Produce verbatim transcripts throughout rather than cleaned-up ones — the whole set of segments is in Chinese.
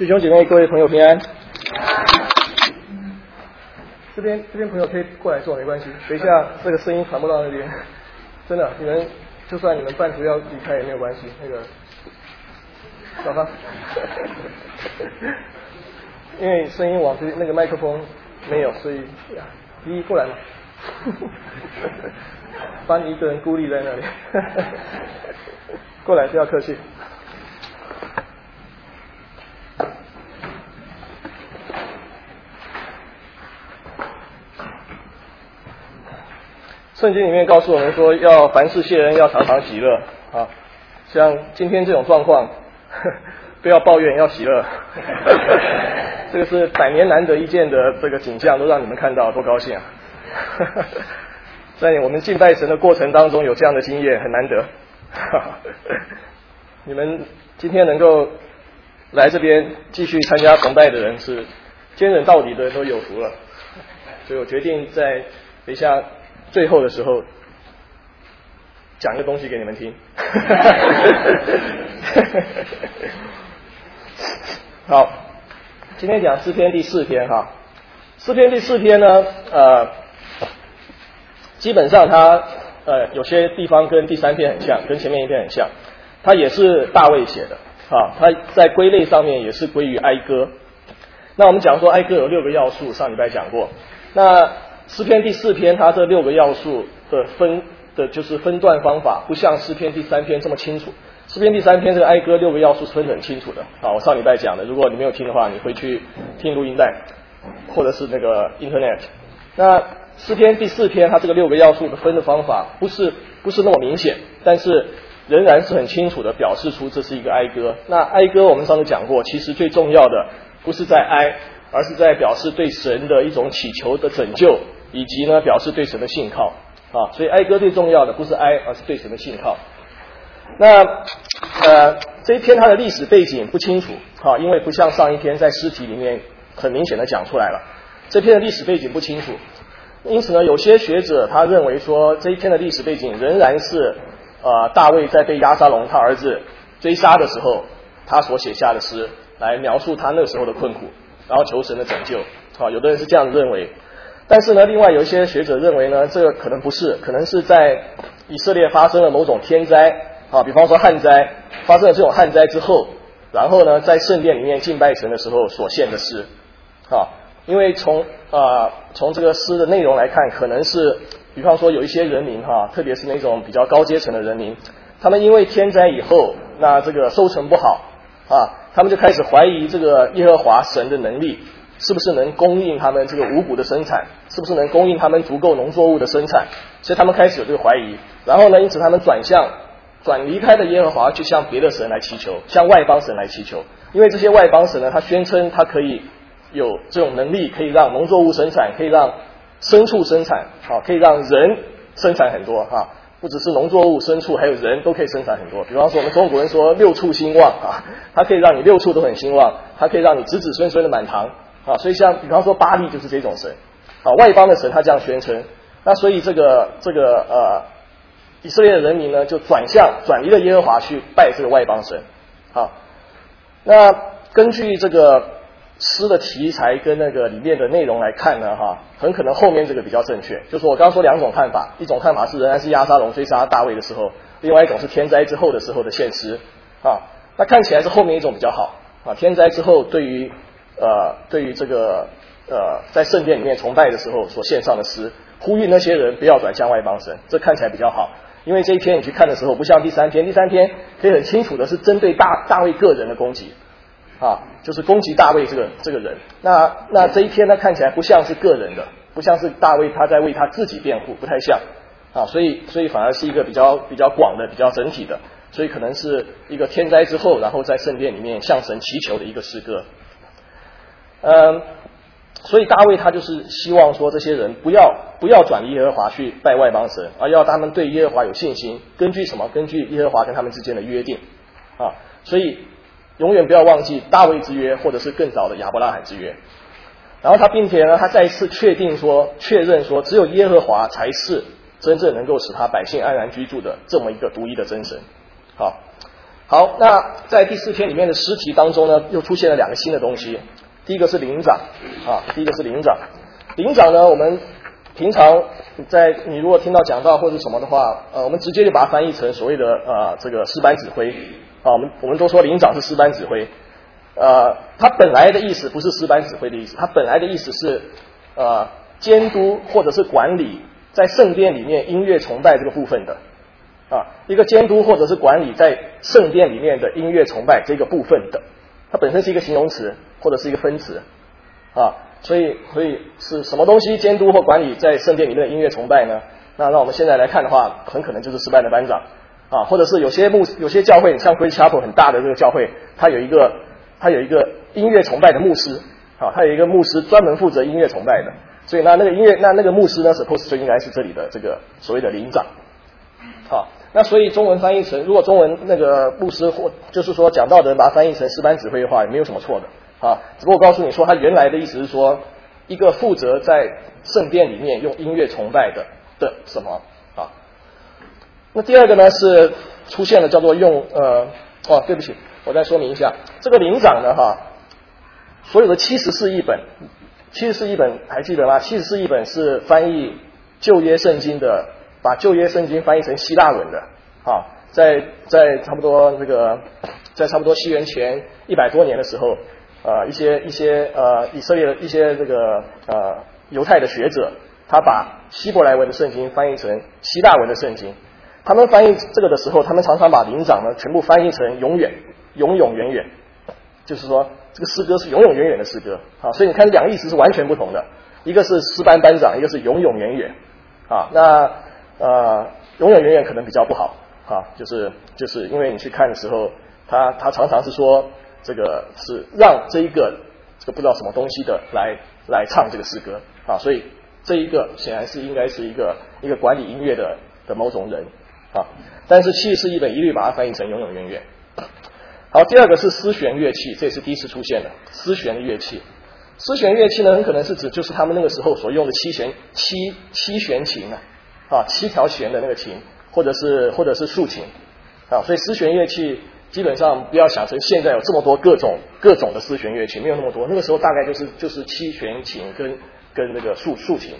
弟兄姐妹，各位朋友平安。这边这边朋友可以过来坐，没关系。等一下这个声音传不到那边，真的，你们就算你们半途要离开也没有关系。那个小芳，因为声音往这那个麦克风没有，所以你过来嘛，把你一个人孤立在那里，过来不要客气。圣经里面告诉我们说，要凡事谢恩，要常常喜乐啊。像今天这种状况，不要抱怨，要喜乐。这个是百年难得一见的这个景象，都让你们看到，多高兴啊！在我们敬拜神的过程当中，有这样的经验很难得。你们今天能够来这边继续参加崇拜的人，是坚忍到底的人都有福了。所以我决定在等一下最后的时候讲个东西给你们听。好，今天讲诗篇第四篇哈。诗篇第四篇呢，呃，基本上它呃有些地方跟第三篇很像，跟前面一篇很像。它也是大卫写的啊，它在归类上面也是归于哀歌。那我们讲说哀歌有六个要素，上礼拜讲过。那诗篇第四篇，它这六个要素的分的就是分段方法，不像诗篇第三篇这么清楚。诗篇第三篇这个哀歌六个要素是分得很清楚的啊，我上礼拜讲的，如果你没有听的话，你回去听录音带或者是那个 Internet。那诗篇第四篇，它这个六个要素的分的方法不是不是那么明显，但是仍然是很清楚的表示出这是一个哀歌。那哀歌我们上次讲过，其实最重要的不是在哀，而是在表示对神的一种祈求的拯救，以及呢表示对神的信靠啊。所以哀歌最重要的不是哀，而是对神的信靠。那呃这一篇它的历史背景不清楚啊，因为不像上一篇在诗题里面很明显的讲出来了，这篇的历史背景不清楚。因此呢，有些学者他认为说这一篇的历史背景仍然是呃大卫在被押沙龙他儿子追杀的时候他所写下的诗，来描述他那时候的困苦，然后求神的拯救啊。有的人是这样认为。但是呢，另外有一些学者认为呢，这个可能不是，可能是在以色列发生了某种天灾啊，比方说旱灾，发生了这种旱灾之后，然后呢，在圣殿里面敬拜神的时候所献的诗啊。因为从啊从这个诗的内容来看，可能是比方说有一些人民哈、啊，特别是那种比较高阶层的人民，他们因为天灾以后，那这个收成不好啊，他们就开始怀疑这个耶和华神的能力。是不是能供应他们这个五谷的生产？是不是能供应他们足够农作物的生产？所以他们开始有这个怀疑。然后呢，因此他们转向，转离开了耶和华，去向别的神来祈求，向外邦神来祈求。因为这些外邦神呢，他宣称他可以有这种能力，可以让农作物生产，可以让牲畜生产，啊，可以让人生产很多啊。不只是农作物、牲畜，还有人都可以生产很多。比方说，我们中国人说六畜兴旺啊，它可以让你六畜都很兴旺，它可以让你子子孙孙的满堂。啊，所以像比方说巴力就是这种神，啊，外邦的神他这样宣称，那所以这个这个呃以色列的人民呢就转向转离了耶和华去拜这个外邦神，啊，那根据这个诗的题材跟那个里面的内容来看呢，哈，很可能后面这个比较正确，就是我刚刚说两种看法，一种看法是仍然是押沙龙追杀大卫的时候，另外一种是天灾之后的时候的献诗，啊，那看起来是后面一种比较好，啊，天灾之后对于呃，对于这个呃，在圣殿里面崇拜的时候所献上的诗，呼吁那些人不要转向外邦神，这看起来比较好。因为这一篇你去看的时候，不像第三篇，第三篇可以很清楚的是针对大大卫个人的攻击，啊，就是攻击大卫这个这个人。那那这一篇呢，看起来不像是个人的，不像是大卫他在为他自己辩护，不太像啊，所以所以反而是一个比较比较广的、比较整体的，所以可能是一个天灾之后，然后在圣殿里面向神祈求的一个诗歌。嗯，所以大卫他就是希望说这些人不要不要转离耶和华去拜外邦神，而要他们对耶和华有信心。根据什么？根据耶和华跟他们之间的约定啊。所以永远不要忘记大卫之约，或者是更早的亚伯拉罕之约。然后他并且呢，他再一次确定说，确认说，只有耶和华才是真正能够使他百姓安然居住的这么一个独一的真神。好， 好，那在第四篇里面的诗题当中呢，又出现了两个新的东西。第一个是灵长啊，第一个是灵长。灵长呢，我们平常在你如果听到讲道或者什么的话，呃，我们直接就把它翻译成所谓的呃这个诗班指挥啊，我们我们都说灵长是诗班指挥。呃，它本来的意思不是诗班指挥的意思，它本来的意思是呃监督或者是管理在圣殿里面音乐崇拜这个部分的啊，一个监督或者是管理在圣殿里面的音乐崇拜这个部分的，它本身是一个形容词或者是一个分词啊，所以所以是什么东西监督或管理在圣殿里面的音乐崇拜呢？那那我们现在来看的话，很可能就是诗班的班长啊，或者是有些牧有些教会，像 Grace Chapel 很大的这个教会，它有一个它有一个音乐崇拜的牧师啊，它有一个牧师专门负责音乐崇拜的，所以那那个音乐那那个牧师呢 ，suppose 就应该是这里的这个所谓的灵长。好，那所以中文翻译成，如果中文那个牧师或就是说讲道的人把它翻译成诗班指挥的话，也没有什么错的啊。只不过我告诉你说，他原来的意思是说，一个负责在圣殿里面用音乐崇拜的的什么啊？那第二个呢是出现了叫做用呃哦，对不起，我再说明一下，这个灵长呢哈，所有的七十四译本，七十四译本还记得吗？七十四译本是翻译旧约圣经的。把旧约圣经翻译成希腊文的啊，在在差不多这个在差不多西元前一百多年的时候，呃，一些一些呃以色列的一些这个呃犹太的学者，他把希伯来文的圣经翻译成希腊文的圣经。他们翻译这个的时候，他们常常把灵长呢全部翻译成永远、永永远远，就是说这个诗歌是永永远远的诗歌啊。所以你看，两个意思是完全不同的，一个是诗班班长，一个是永永远远啊。那呃，永远远远可能比较不好啊，就是就是因为你去看的时候，他他常常是说这个是让这一个这个不知道什么东西的来来唱这个诗歌啊，所以这一个显然是应该是一个一个管理音乐的的某种人啊，但是七十四译本一律把它翻译成永永远远。好，第二个是丝弦乐器，这也是第一次出现的丝弦的乐器。丝弦乐器呢，很可能是指就是他们那个时候所用的七弦七七弦琴啊。啊，七条弦的那个琴，或者是或者是竖琴，啊，所以丝弦乐器基本上不要想成现在有这么多各种各种的丝弦乐器，没有那么多，那个时候大概就是就是七弦琴跟跟那个竖竖琴。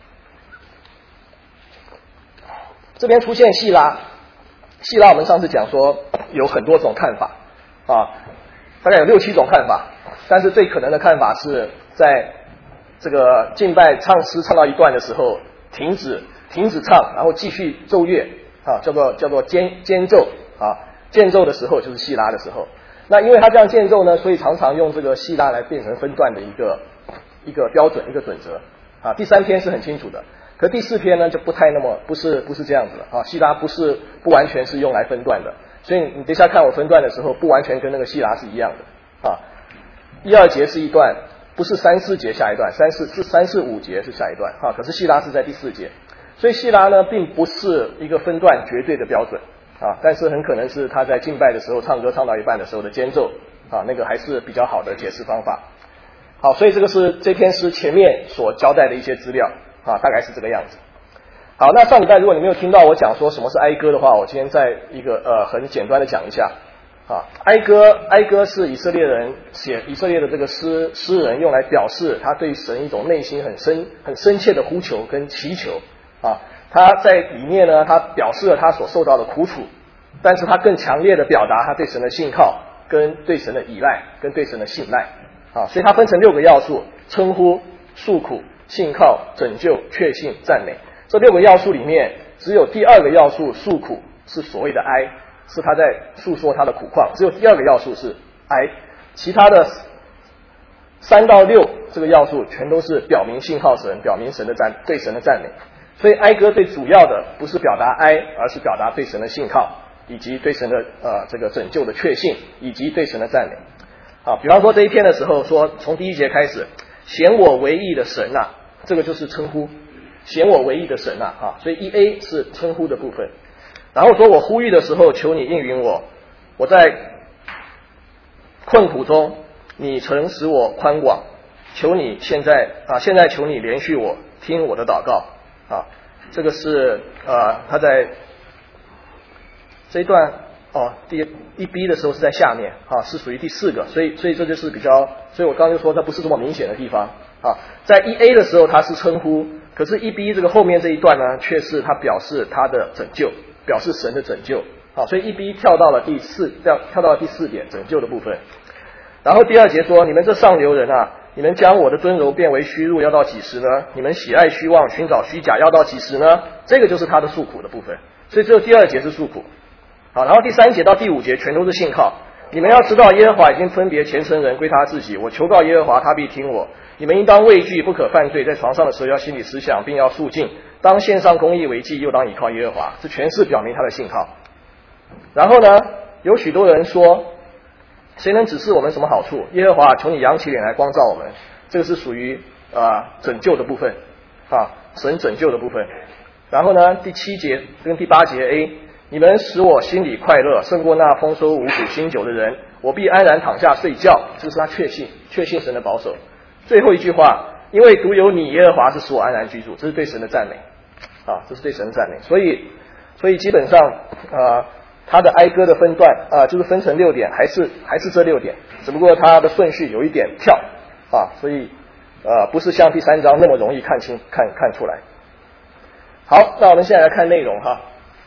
这边出现细拉，细拉我们上次讲说有很多种看法啊，大概有六七种看法，但是最可能的看法是在这个敬拜唱诗唱到一段的时候停止。停止唱，然后继续奏乐啊，叫做叫做间间奏啊，间奏的时候就是细拉的时候。那因为他这样间奏呢，所以常常用这个细拉来变成分段的一个一个标准一个准则啊。第三篇是很清楚的，可第四篇呢就不太那么不是不是这样子了啊。细拉不是不完全是用来分段的，所以你等一下看我分段的时候，不完全跟那个细拉是一样的啊。一二节是一段，不是三四节下一段，三四是三四五节是下一段啊。可是细拉是在第四节。所以细拉呢，并不是一个分段绝对的标准啊，但是很可能是他在敬拜的时候唱歌唱到一半的时候的间奏啊，那个还是比较好的解释方法。好，所以这个是这篇诗前面所交代的一些资料啊，大概是这个样子。好，那上礼拜如果你没有听到我讲说什么是哀歌的话，我今天再一个呃很简单的讲一下啊。哀歌，哀歌是以色列人写以色列的这个诗诗人用来表示他对神一种内心很深很深切的呼求跟祈求。啊，他在里面呢，他表示了他所受到的苦楚，但是他更强烈的表达他对神的信靠、跟对神的依赖、跟对神的信赖。啊，所以它分成六个要素：称呼、诉苦、信靠、拯救、确信、赞美。这六个要素里面，只有第二个要素诉苦是所谓的哀，是他在诉说他的苦况，只有第二个要素是哀，其他的三到六这个要素全都是表明信靠神、表明神的赞对神的赞美。所以哀歌最主要的不是表达哀，而是表达对神的信靠，以及对神的呃这个拯救的确信，以及对神的赞美。啊，比方说这一篇的时候说，从第一节开始，显我为义的神啊，这个就是称呼，显我为义的神啊，啊，所以一 A 是称呼的部分。然后说我呼吁的时候，求你应允我，我在困苦中，你曾使我宽广，求你现在啊，现在求你连续我，听我的祷告。啊，这个是呃他在这一段哦，第一 B 的时候是在下面啊，是属于第四个，所以所以这就是比较，所以我刚刚就说它不是这么明显的地方啊。在一 A 的时候它是称呼，可是一 B 这个后面这一段呢，却是它表示它的拯救，表示神的拯救啊，所以一 B 跳到了第四，跳跳到了第四点拯救的部分。然后第二节说，你们这上流人啊，你们将我的尊荣变为虚辱，要到几时呢？你们喜爱虚妄，寻找虚假，要到几时呢？这个就是他的诉苦的部分，所以只有第二节是诉苦。好，然后第三节到第五节全都是信靠。你们要知道，耶和华已经分别虔诚人归他自己。我求告耶和华，他必听我。你们应当畏惧，不可犯罪。在床上的时候要心里思想，并要肃静。当献上公义为祭，又当倚靠耶和华。这全是表明他的信靠。然后呢，有许多人说，谁能指示我们什么好处？耶和华，求你扬起脸来光照我们。这个是属于啊、呃、拯救的部分啊，神拯救的部分。然后呢，第七节跟第八节 A。你们使我心里快乐，胜过那丰收五谷新酒的人。我必安然躺下睡觉，这是他确信，确信神的保守。最后一句话，因为独有你耶和华是使我安然居住，这是对神的赞美啊，这是对神的赞美。所以，所以基本上啊，他的哀歌的分段啊，就是分成六点，还是还是这六点，只不过他的顺序有一点跳啊，所以呃，不是像第三章那么容易看清看看出来。好，那我们现在来看内容哈。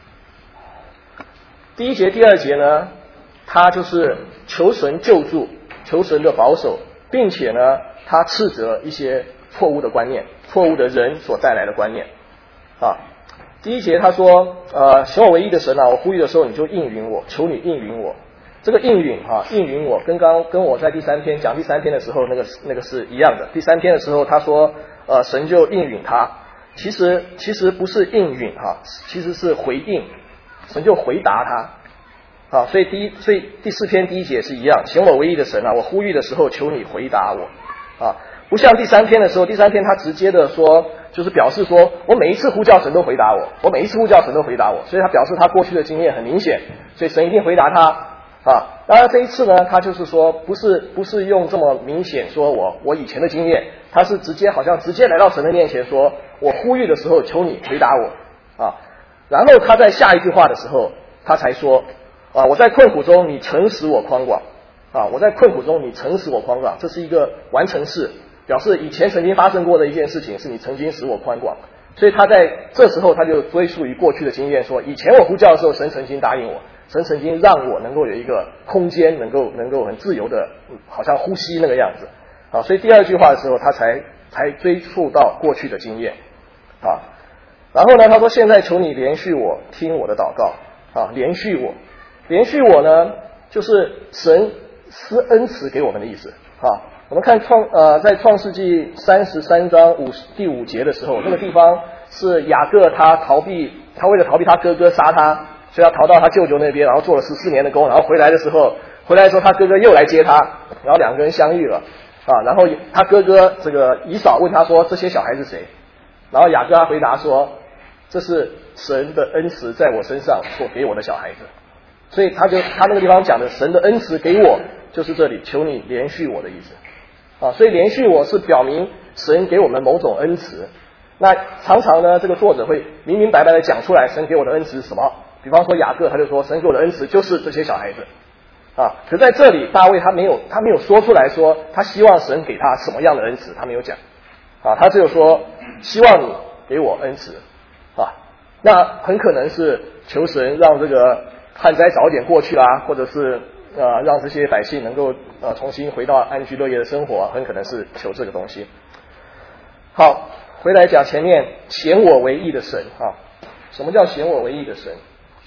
第一节、第二节呢，他就是求神救助，求神的保守，并且呢，他斥责一些错误的观念、错误的人所带来的观念。啊，第一节他说，呃，选我唯一的神啊，我呼吁的时候你就应允我，求你应允我。这个应允哈、啊，应允我，跟刚跟我在第三篇讲第三篇的时候那个那个是一样的。第三篇的时候他说，呃，神就应允他，其实其实不是应允哈、啊，其实是回应。神就回答他，啊，所以第一，所以第四篇第一节是一样，选我唯一的神啊，我呼吁的时候求你回答我，啊，不像第三篇的时候，第三篇他直接的说，就是表示说我每一次呼叫神都回答我，我每一次呼叫神都回答我，所以他表示他过去的经验很明显，所以神一定回答他，啊，当然这一次呢，他就是说不是不是用这么明显说我我以前的经验，他是直接好像直接来到神的面前说，我呼吁的时候求你回答我，啊。然后他在下一句话的时候，他才说啊，我在困苦中，你曾使我宽广啊，我在困苦中，你曾使我宽广，这是一个完成式，表示以前曾经发生过的一件事情，是你曾经使我宽广。所以他在这时候他就追溯于过去的经验，说以前我呼叫的时候，神曾经答应我，神曾经让我能够有一个空间，能够能够很自由的，好像呼吸那个样子啊。所以第二句话的时候，他才才追溯到过去的经验啊。然后呢，他说现在求你连续我，听我的祷告啊，连续我，连续我呢，就是神施恩慈给我们的意思啊。我们看创呃在创世纪三十三章五第五节的时候，那个地方是雅各他逃避，他为了逃避他哥哥杀他，所以他逃到他舅舅那边，然后做了十四年的工，然后回来的时候，回来的时候他哥哥又来接他，然后两个人相遇了啊，然后他哥哥这个以扫问他说这些小孩是谁，然后雅各他回答说，这是神的恩慈在我身上所给我的小孩子，所以他就他那个地方讲的神的恩慈给我，就是这里求你连续我的意思啊，所以连续我是表明神给我们某种恩慈。那常常呢，这个作者会明明白白的讲出来，神给我的恩慈是什么？比方说雅各他就说，神给我的恩慈就是这些小孩子啊。可在这里大卫他没有他没有说出来说他希望神给他什么样的恩慈，他没有讲啊，他只有说希望你给我恩慈啊。那很可能是求神让这个旱灾早一点过去啦，或者是呃让这些百姓能够呃重新回到安居乐业的生活，很可能是求这个东西。好，回来讲前面显我为义的神啊，什么叫显我为义的神？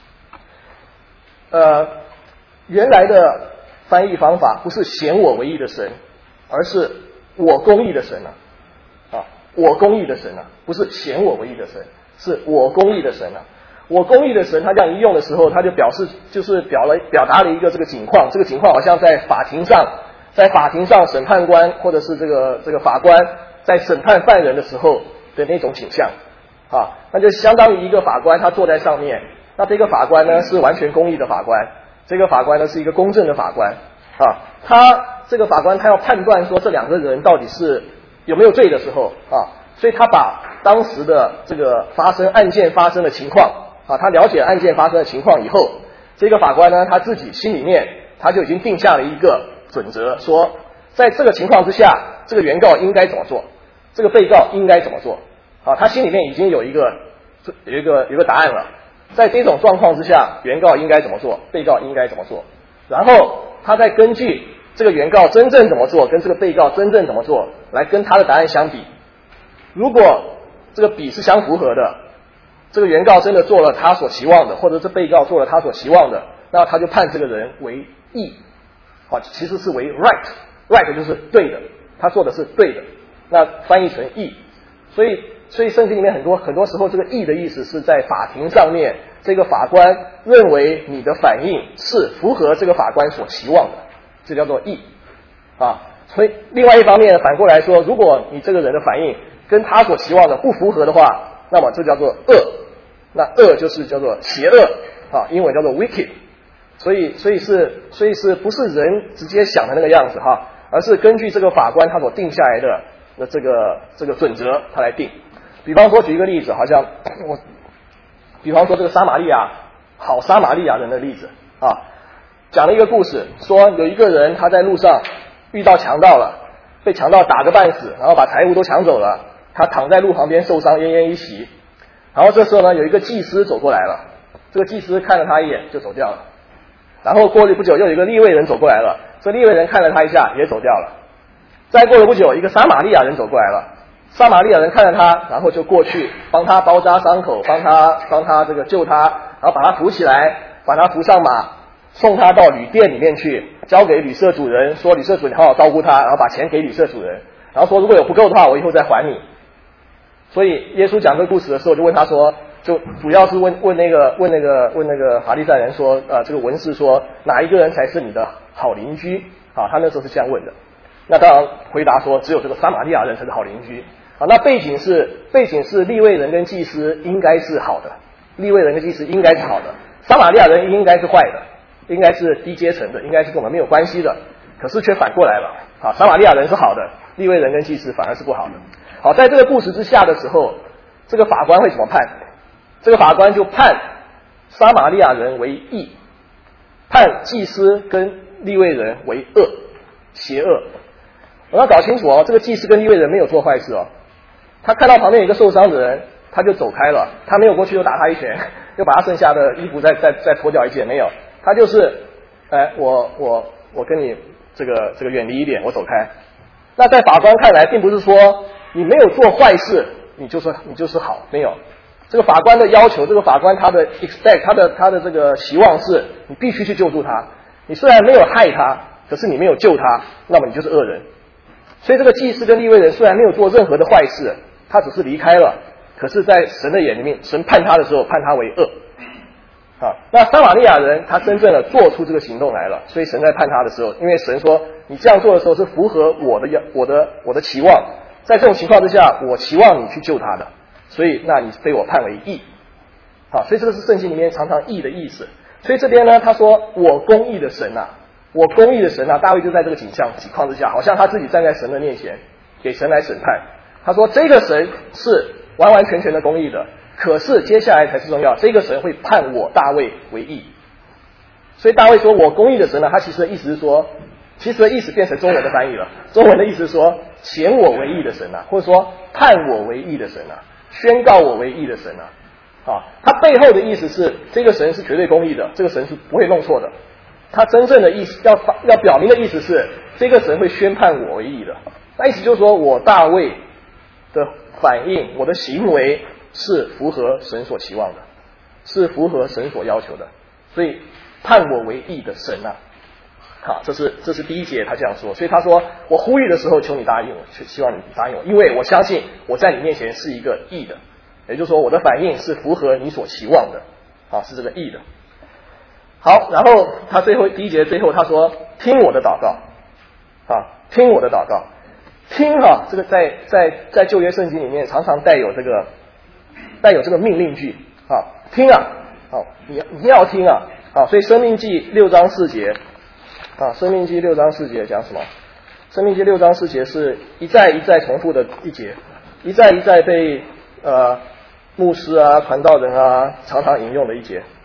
呃，原来的翻译方法不是显我为义的神，而是我公义的神啊，啊，我公义的神啊，不是显我为义的神，是我公义的神啊。我公义的神，他这样一用的时候，他就表示就是表了表达了一个这个情况，这个情况好像在法庭上，在法庭上审判官或者是这个这个法官在审判犯人的时候的那种倾向啊，那就相当于一个法官他坐在上面，那这个法官呢是完全公义的法官，这个法官呢是一个公正的法官啊，他这个法官他要判断说这两个人到底是有没有罪的时候啊，所以他把当时的这个发生案件发生的情况啊，他了解案件发生的情况以后， 这个法官呢，他自己心里面他就已经定下了一个准则，说在这个情况之下，这个原告应该怎么做，这个被告应该怎么做啊？他心里面已经有一个有一个有一个答案了。在这种状况之下，原告应该怎么做，被告应该怎么做，然后他再根据这个原告真正怎么做跟这个被告真正怎么做来跟他的答案相比，如果这个比是相符合的，这个原告真的做了他所期望的，或者是被告做了他所期望的，那他就判这个人为义，好，其实是为 right， right 就是对的，他做的是对的，那翻译成义。所以所以圣经里面很多很多时候这个义的意思是在法庭上面，这个法官认为你的反应是符合这个法官所期望的，这叫做义啊。所以另外一方面反过来说，如果你这个人的反应跟他所期望的不符合的话，那么这叫做恶，那恶就是叫做邪恶啊，英文叫做 wicked。所以所以是所以是不是人直接想的那个样子哈，而是根据这个法官他所定下来的的这个这个准则他来定。比方说举一个例子，好像我比方说这个撒玛利亚好撒玛利亚人的例子啊，讲了一个故事，说有一个人他在路上遇到强盗了，被强盗打个半死，然后把财物都抢走了，他躺在路旁边受伤奄奄一息。然后这时候呢，有一个祭司走过来了，这个祭司看了他一眼就走掉了。然后过了不久，又有一个利未人走过来了，这利未人看了他一下也走掉了。再过了不久，一个撒玛利亚人走过来了，撒玛利亚人看了他，然后就过去帮他包扎伤口，帮他帮他这个救他，然后把他扶起来，把他扶上马，送他到旅店里面去，交给旅社主人，说旅社主人好好照顾他，然后把钱给旅社主人，然后说如果有不够的话，我以后再还你。所以耶稣讲这个故事的时候，就问他说，就主要是问问那个问那个问那个法利赛人说，呃，这个文士说哪一个人才是你的好邻居啊？他那时候是这样问的。那当然回答说，只有这个撒玛利亚人才是好邻居啊。那背景是背景是利未人跟祭司应该是好的，利未人跟祭司应该是好的，撒玛利亚人应该是坏的，应该是低阶层的，应该是跟我们没有关系的。可是却反过来了啊，撒玛利亚人是好的，利未人跟祭司反而是不好的。好，在这个故事之下的时候，这个法官会怎么判？这个法官就判撒玛利亚人为义，判祭司跟利未人为恶，邪恶。我要搞清楚哦，这个祭司跟利未人没有做坏事哦，他看到旁边有一个受伤的人，他就走开了，他没有过去又打他一拳，又把他剩下的衣服再再再脱掉一件，没有，他就是，哎，我我我跟你这个这个远离一点，我走开。那在法官看来，并不是说你没有做坏事，你就是你就是好，没有。这个法官的要求，这个法官他的 expect 他的他的这个期望是，你必须去救助他。你虽然没有害他，可是你没有救他，那么你就是恶人。所以这个祭司跟利未人虽然没有做任何的坏事，他只是离开了，可是在神的眼里面，神判他的时候，判他为恶。啊，那撒玛利亚人他真正的做出这个行动来了，所以神在判他的时候，因为神说你这样做的时候是符合我的要我的我的期望，在这种情况之下，我期望你去救他的，所以那你被我判为义。好，所以这个是圣经里面常常义的意思。所以这边呢，他说我公义的神啊，我公义的神啊，大卫就在这个景象情况之下，好像他自己站在神的面前，给神来审判。他说这个神是完完全全的公义的。可是接下来才是重要，这个神会判我大卫为义。所以大卫说我公义的神呢，他其实的意思是说，其实的意思变成中文的翻译了，中文的意思是说显我为义的神啊，或者说判我为义的神啊，宣告我为义的神啊。啊，他背后的意思是这个神是绝对公义的，这个神是不会弄错的。他真正的意思要要表明的意思是这个神会宣判我为义的。那意思就是说我大卫的反应，我的行为是符合神所期望的，是符合神所要求的，所以判我为义的神啊，好，这是这是第一节他这样说，所以他说我呼吁的时候求你答应我，希望你答应我，因为我相信我在你面前是一个义的，也就是说我的反应是符合你所期望的，啊，是这个义的。好，然后他最后第一节最后他说听我的祷告，啊，听我的祷告，听哈、啊，这个在在在旧约圣经里面常常带有这个。带有这个命令句啊，听啊，好，你你要听啊，啊，所以申命记六章四节啊，申命记六章四节讲什么？申命记六章四节是一再一再重复的一节，一再一再被呃牧师啊、传道人啊常常引用的一节。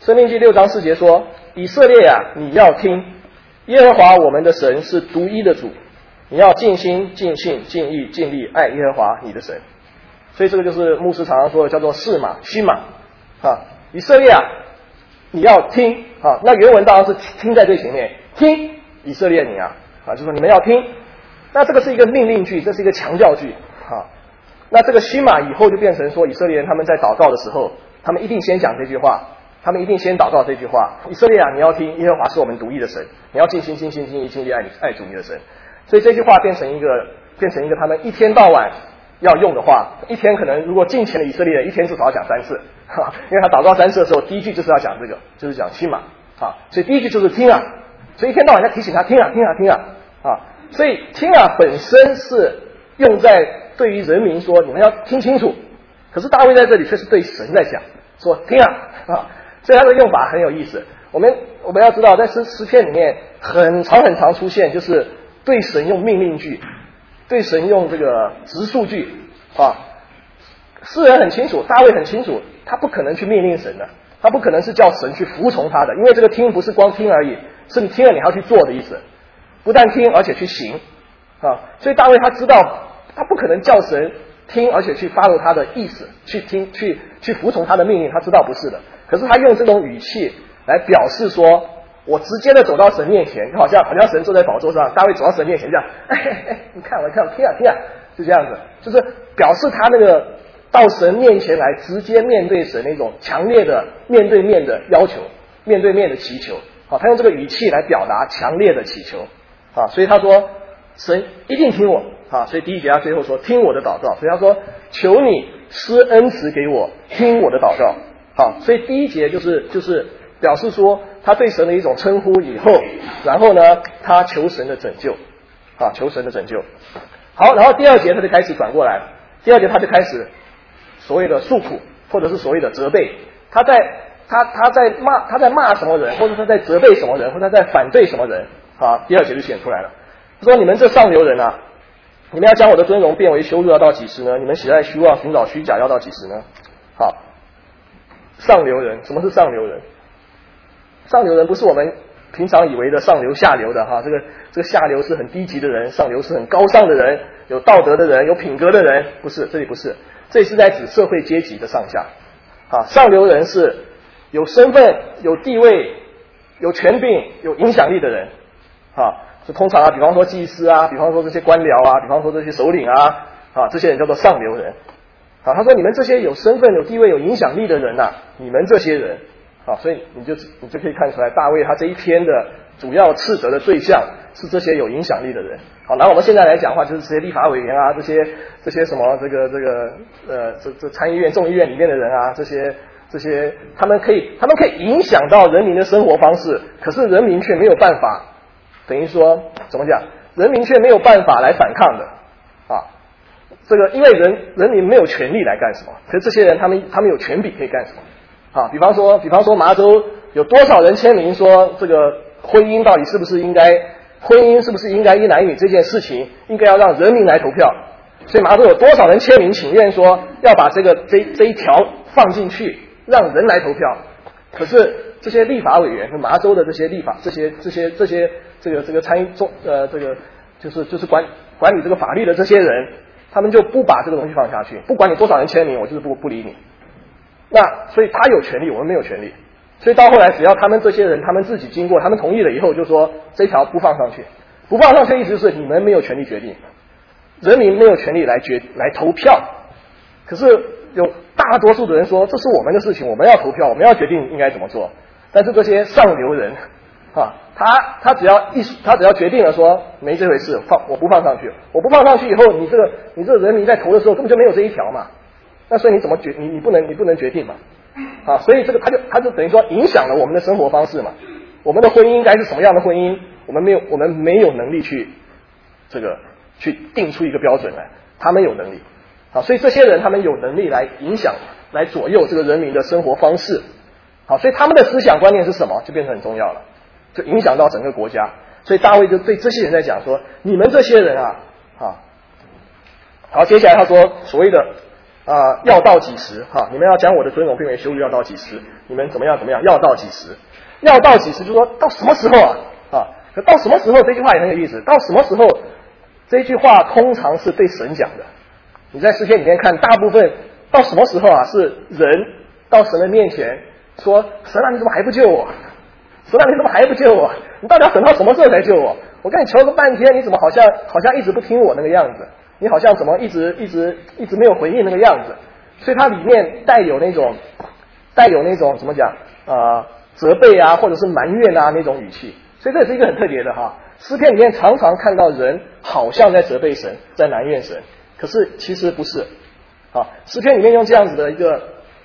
申命记六章四节说：以色列啊，你要听，耶和华我们的神是独一的主，你要尽心、尽性、尽意、尽力爱耶和华你的神。所以这个就是牧师常常说的，叫做示玛、虚玛啊。以色列啊，你要听啊。那原文当然是听在最前面，听以色列你啊啊，就是说你们要听。那这个是一个命令句，这是一个强调句啊。那这个虚玛以后就变成说，以色列人他们在祷告的时候，他们一定先讲这句话，他们一定先祷告这句话：以色列啊，你要听，耶和华是我们独一的神，你要尽心、尽心、尽意、尽力爱你爱主你的神。所以这句话变成一个变成一个他们一天到晚要用的话，一天可能如果敬虔的以色列人一天至少要讲三次，哈，因为他祷告三次的时候，第一句就是要讲这个，就是讲虚玛啊，所以第一句就是听啊，所以一天到晚在提醒他听啊听啊听啊啊，所以听啊本身是用在对于人民说你们要听清楚，可是大卫在这里却是对神在讲，说听啊啊，所以他的用法很有意思。我们我们要知道，在诗诗篇里面很长很长出现，就是对神用命令句，对神用这个直述句啊。诗人很清楚，大卫很清楚，他不可能去命令神的，他不可能是叫神去服从他的，因为这个听不是光听而已，是你听了你还要去做的意思，不但听而且去行啊。所以大卫他知道，他不可能叫神听而且去follow他的意思，去听去去服从他的命令，他知道不是的。可是他用这种语气来表示说，我直接的走到神面前，好像好像神坐在宝座上，大卫走到神面前这样，哎哎哎，你看我看我听啊听啊，就这样子，就是表示他那个到神面前来直接面对神那种强烈的面对面的要求，面对面的祈求。好，他用这个语气来表达强烈的祈求啊，所以他说神一定听我啊，所以第一节他最后说听我的祷告，所以他说求你施恩慈给我，听我的祷告。好，所以第一节就是就是表示说他对神的一种称呼以后，然后呢他求神的拯救啊，求神的拯救。好，然后第二节他就开始转过来，第二节他就开始所谓的诉苦，或者是所谓的责备，他在他他在骂他在骂什么人，或者他在责备什么人，或者他在反对什么人啊，第二节就显出来了。他说你们这上流人啊，你们要将我的尊荣变为羞辱，要到几时呢？你们喜爱虚妄，寻找虚假，要到几时呢？好，上流人，什么是上流人？上流人不是我们平常以为的上流下流的哈，这个这个下流是很低级的人，上流是很高尚的人，有道德的人，有品格的人，不是，这里不是，这里是在指社会阶级的上下啊。上流人是有身份、有地位、有权柄、有影响力的人啊。这通常啊，比方说祭司啊，比方说这些官僚啊，比方说这些首领啊，啊，这些人叫做上流人。啊，他说你们这些有身份、有地位、有影响力的人呐、啊，你们这些人，啊，所以你就你就可以看出来，大卫他这一篇的主要斥责的对象是这些有影响力的人。好，然后我们现在来讲的话，就是这些立法委员啊，这些这些什么这个这个呃这这参议院、众议院里面的人啊，这些这些他们可以他们可以影响到人民的生活方式，可是人民却没有办法。等于说怎么讲，人民却没有办法来反抗的啊。这个因为人人民没有权利来干什么，可是这些人他们他们有权柄可以干什么啊？比方说比方说麻州有多少人签名说这个婚姻到底是不是应该婚姻是不是应该一男一女这件事情应该要让人民来投票，所以麻州有多少人签名请愿说要把这个这这一条放进去让人来投票，可是这些立法委员和麻州的这些立法这些这些这些这个这个参议中呃这个就是就是管管理这个法律的这些人，他们就不把这个东西放下去，不管你多少人签名，我就是不不理你。那所以他有权利，我们没有权利。所以到后来，只要他们这些人他们自己经过，他们同意了以后，就说这条不放上去，不放上去意思是你们没有权利决定，人民没有权利来决来投票。可是有大多数的人说这是我们的事情，我们要投票，我们要决定应该怎么做。但是这些上流人啊，他他只要一他只要决定了说没这回事，放我不放上去，我不放上去以后，你这个你这个人民在投的时候根本就没有这一条嘛，那所以你怎么决你你不能你不能决定嘛，啊，所以这个他就他就等于说影响了我们的生活方式嘛，我们的婚姻该是什么样的婚姻，我们没有我们没有能力去这个去定出一个标准来，他们有能力，啊，所以这些人他们有能力来影响来左右这个人民的生活方式，好，所以他们的思想观念是什么就变成很重要了。就影响到整个国家，所以大卫就对这些人在讲说：你们这些人啊，啊，好，接下来他说所谓的啊、呃、要到几时哈？你们要将我的尊荣变为羞辱，要到几时？你们怎么样怎么样？要到几时？要到几时？就说到什么时候啊？啊，可到什么时候这句话也很有意思。到什么时候这句话通常是对神讲的。你在诗篇里面看，大部分到什么时候啊？是人到神的面前说：“神啊，你怎么还不救我？神啊，你怎么还不救我？你到底要等到什么时候才救我？我跟你求了半天，你怎么好像好像一直不听我那个样子？你好像怎么一直一直一直没有回应那个样子？”所以它里面带有那种带有那种怎么讲啊、呃、责备啊，或者是埋怨啊那种语气。所以这也是一个很特别的哈。诗篇里面常常看到人好像在责备神，在埋怨神，可是其实不是。啊，诗篇里面用这样子的一个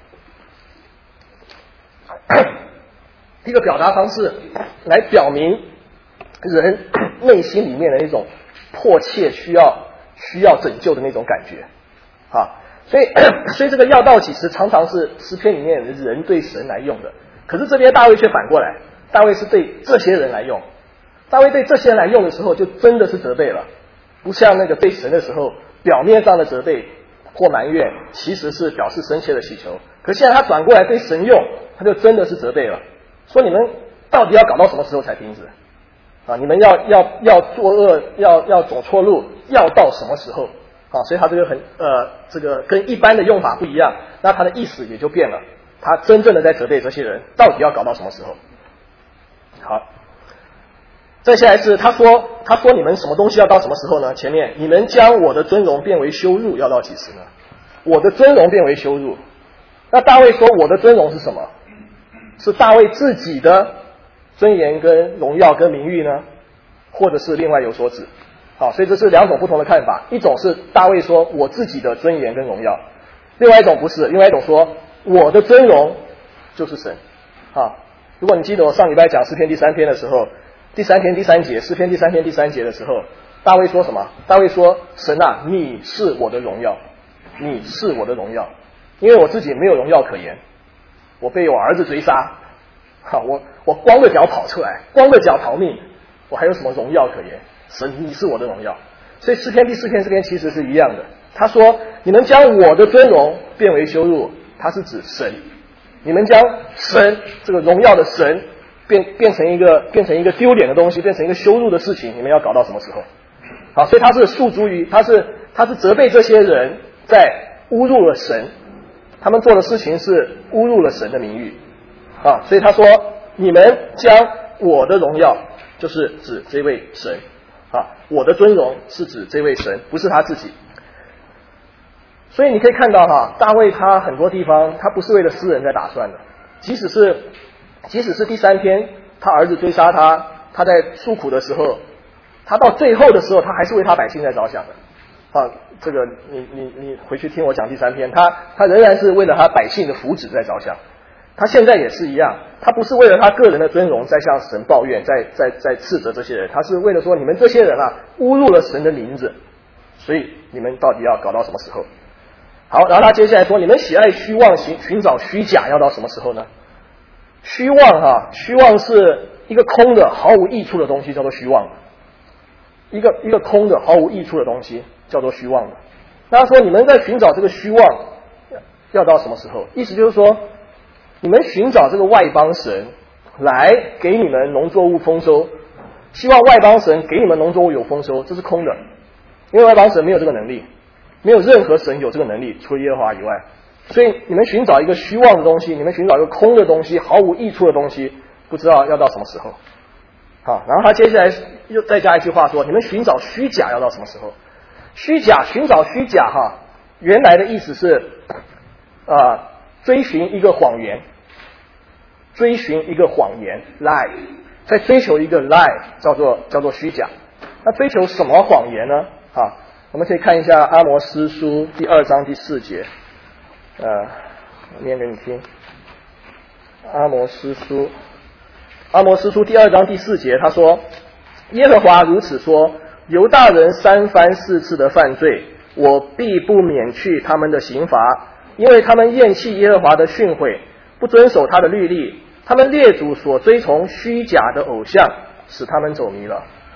一个表达方式来表明人内心里面的那种迫切需要需要拯救的那种感觉啊，所以所以这个要到几时常常是诗篇里面人对神来用的，可是这边大卫却反过来，大卫是对这些人来用，大卫对这些人来用的时候就真的是责备了，不像那个对神的时候表面上的责备或埋怨其实是表示深切的祈求，可现在他转过来对神用，他就真的是责备了，说你们到底要搞到什么时候才停止啊？你们要要要作恶，要要走错路，要到什么时候啊？所以他这个很呃这个跟一般的用法不一样，那他的意思也就变了，他真正的在责备这些人到底要搞到什么时候。好，再下来是他说他说你们什么东西要到什么时候呢？前面你们将我的尊荣变为羞辱，要到几时呢？我的尊荣变为羞辱，那大卫说我的尊荣是什么？是大卫自己的尊严跟荣耀跟名誉呢，或者是另外有所指？好，所以这是两种不同的看法，一种是大卫说我自己的尊严跟荣耀，另外一种不是，另外一种说我的尊荣就是神。啊，如果你记得我上礼拜讲诗篇第三篇的时候，第三篇第三节，诗篇第三篇第三节的时候，大卫说什么？大卫说神啊，你是我的荣耀，你是我的荣耀，因为我自己没有荣耀可言，我被我儿子追杀，哈，我我光着脚跑出来，光着脚逃命，我还有什么荣耀可言？神，你是我的荣耀。所以诗篇第四篇这边其实是一样的，他说你们将我的尊荣变为羞辱，他是指神，你们将神这个荣耀的神变变成一个变成一个丢脸的东西，变成一个羞辱的事情，你们要搞到什么时候？好，所以他是诉诸于他是他是责备这些人在侮辱了神，他们做的事情是侮辱了神的名誉啊，所以他说你们将我的荣耀，就是指这位神啊，我的尊荣是指这位神，不是他自己。所以你可以看到哈，大卫他很多地方他不是为了私人在打算的，即使是即使是第三篇他儿子追杀他，他在诉苦的时候，他到最后的时候他还是为他百姓在着想的啊，这个你你你回去听我讲第三篇，他他仍然是为了他百姓的福祉在着想，他现在也是一样，他不是为了他个人的尊荣在向神抱怨，在在在斥责这些人，他是为了说你们这些人啊侮辱了神的名字，所以你们到底要搞到什么时候？好，然后他接下来说你们喜爱虚妄，寻寻找虚假，要到什么时候呢？虚妄哈，虚妄是一个空的毫无益处的东西，叫做虚妄的，一个一个空的毫无益处的东西叫做虚妄的。那他说你们在寻找这个虚妄要到什么时候？意思就是说你们寻找这个外邦神来给你们农作物丰收，希望外邦神给你们农作物有丰收，这是空的，因为外邦神没有这个能力，没有任何神有这个能力，除了耶和华以外。所以你们寻找一个虚妄的东西，你们寻找一个空的东西，毫无益处的东西，不知道要到什么时候。好，然后他接下来又再加一句话说，你们寻找虚假要到什么时候？虚假，寻找虚假哈，原来的意思是啊、呃，追寻一个谎言，追寻一个谎言 lie， 在追求一个 lie 叫做叫做虚假。那追求什么谎言呢？啊，我们可以看一下阿摩司书第二章第四节。呃，我念给你听。阿摩司书，阿摩司书第二章第四节，他说：耶和华如此说，犹大人三番四次的犯罪，我必不免去他们的刑罚，因为他们厌弃耶和华的训诲，不遵守他的律例，他们列祖所追从虚假的偶像，使他们走迷了。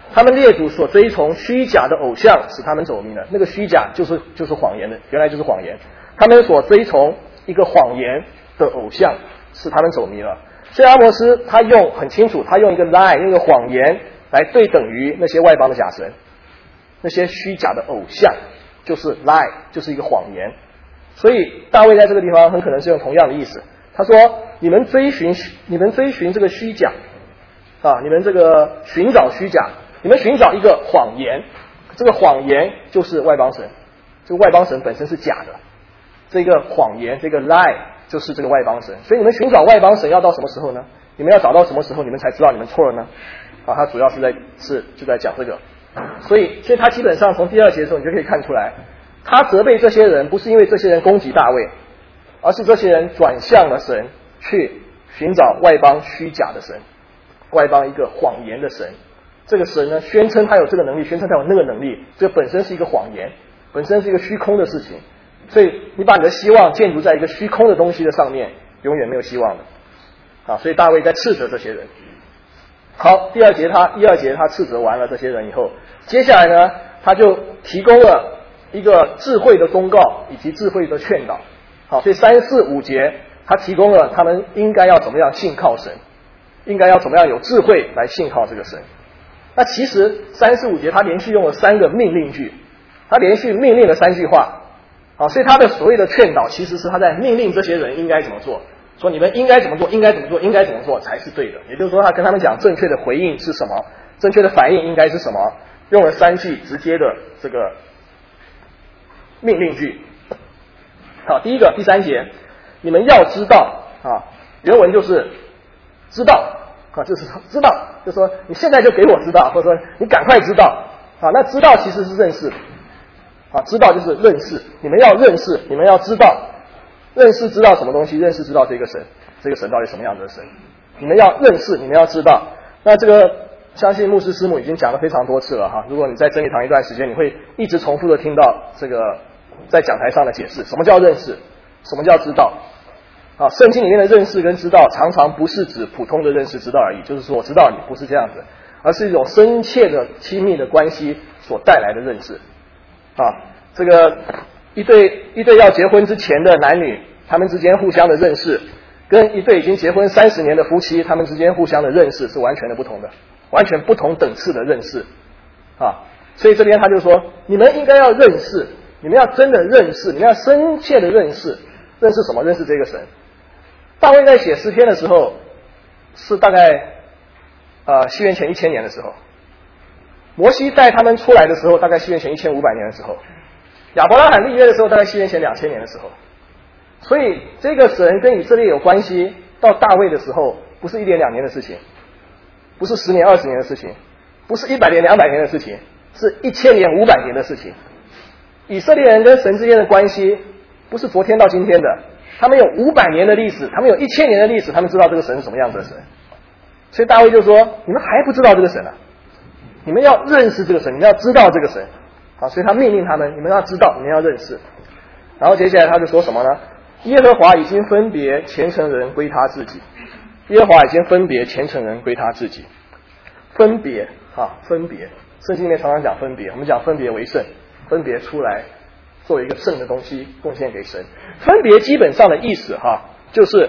他们列祖所追从虚假的偶像，使他们走迷了。那个虚假就是就是谎言的，原来就是谎言。他们所追从一个谎言的偶像，使他们走迷了。所以阿摩斯他用很清楚，他用一个 lie， 用一个谎言来对等于那些外邦的假神，那些虚假的偶像就是 lie， 就是一个谎言。所以大卫在这个地方很可能是用同样的意思。他说：你们追寻你们追寻这个虚假啊，你们这个寻找虚假。你们寻找一个谎言，这个谎言就是外邦神，这个外邦神本身是假的，这个谎言，这个 lie 就是这个外邦神。所以你们寻找外邦神要到什么时候呢？你们要找到什么时候你们才知道你们错了呢？啊，他主要是在是就在讲这个。所以所以他基本上从第二节的时候你就可以看出来，他责备这些人不是因为这些人攻击大卫，而是这些人转向了神，去寻找外邦虚假的神，外邦一个谎言的神。这个神呢，宣称他有这个能力，宣称他有那个能力，这本身是一个谎言，本身是一个虚空的事情。所以你把你的希望建筑在一个虚空的东西的上面，永远没有希望的。啊，所以大卫在斥责这些人。好，第二节他一二节他斥责完了这些人以后，接下来呢，他就提供了一个智慧的忠告以及智慧的劝导。好，所以三四五节他提供了他们应该要怎么样信靠神，应该要怎么样有智慧来信靠这个神。那其实三四五节他连续用了三个命令句，他连续命令了三句话，好，所以他的所谓的劝导其实是他在命令这些人应该怎么做，说你们应该怎么做，应该怎么做，应该怎么做才是对的。也就是说他跟他们讲正确的回应是什么，正确的反应应该是什么，用了三句直接的这个命令句。好，第一个第三节，你们要知道啊，原文就是知道啊，就是知道，就是说你现在就给我知道，或者说你赶快知道啊。那知道其实是认识啊，知道就是认识，你们要认识，你们要知道，认识知道什么东西？认识知道这个神，这个神到底什么样子的神？你们要认识，你们要知道。那这个相信牧师师母已经讲了非常多次了哈。如果你在真理堂一段时间，你会一直重复的听到这个在讲台上的解释，什么叫认识，什么叫知道。啊，圣经里面的认识跟知道常常不是指普通的认识知道而已，就是说我知道你，不是这样子，而是一种深切的亲密的关系所带来的认识。啊，这个一对一对要结婚之前的男女，他们之间互相的认识，跟一对已经结婚三十年的夫妻，他们之间互相的认识是完全的不同的，完全不同等次的认识。啊，所以这边他就说，你们应该要认识，你们要真的认识，你们要深切的认识，认识什么？认识这个神。大卫在写诗篇的时候，是大概呃西元前一千年的时候。摩西带他们出来的时候，大概西元前一千五百年的时候。亚伯拉罕立约的时候，大概西元前两千年的时候。所以这个神跟以色列有关系，到大卫的时候，不是一年两年的事情，不是十年二十年的事情，不是一百年两百年的事情，是一千年五百年的事情。以色列人跟神之间的关系，不是昨天到今天的。他们有五百年的历史，他们有一千年的历史，他们知道这个神是什么样子的神。所以大卫就说：你们还不知道这个神啊？你们要认识这个神，你们要知道这个神。好，所以他命令他们，你们要知道，你们要认识。然后接下来他就说什么呢？耶和华已经分别虔诚人归他自己，耶和华已经分别虔诚人归他自己。分别啊，分别，圣经里面常常讲分别，我们讲分别为圣，分别出来作为一个圣的东西贡献给神。分别基本上的意思哈，就是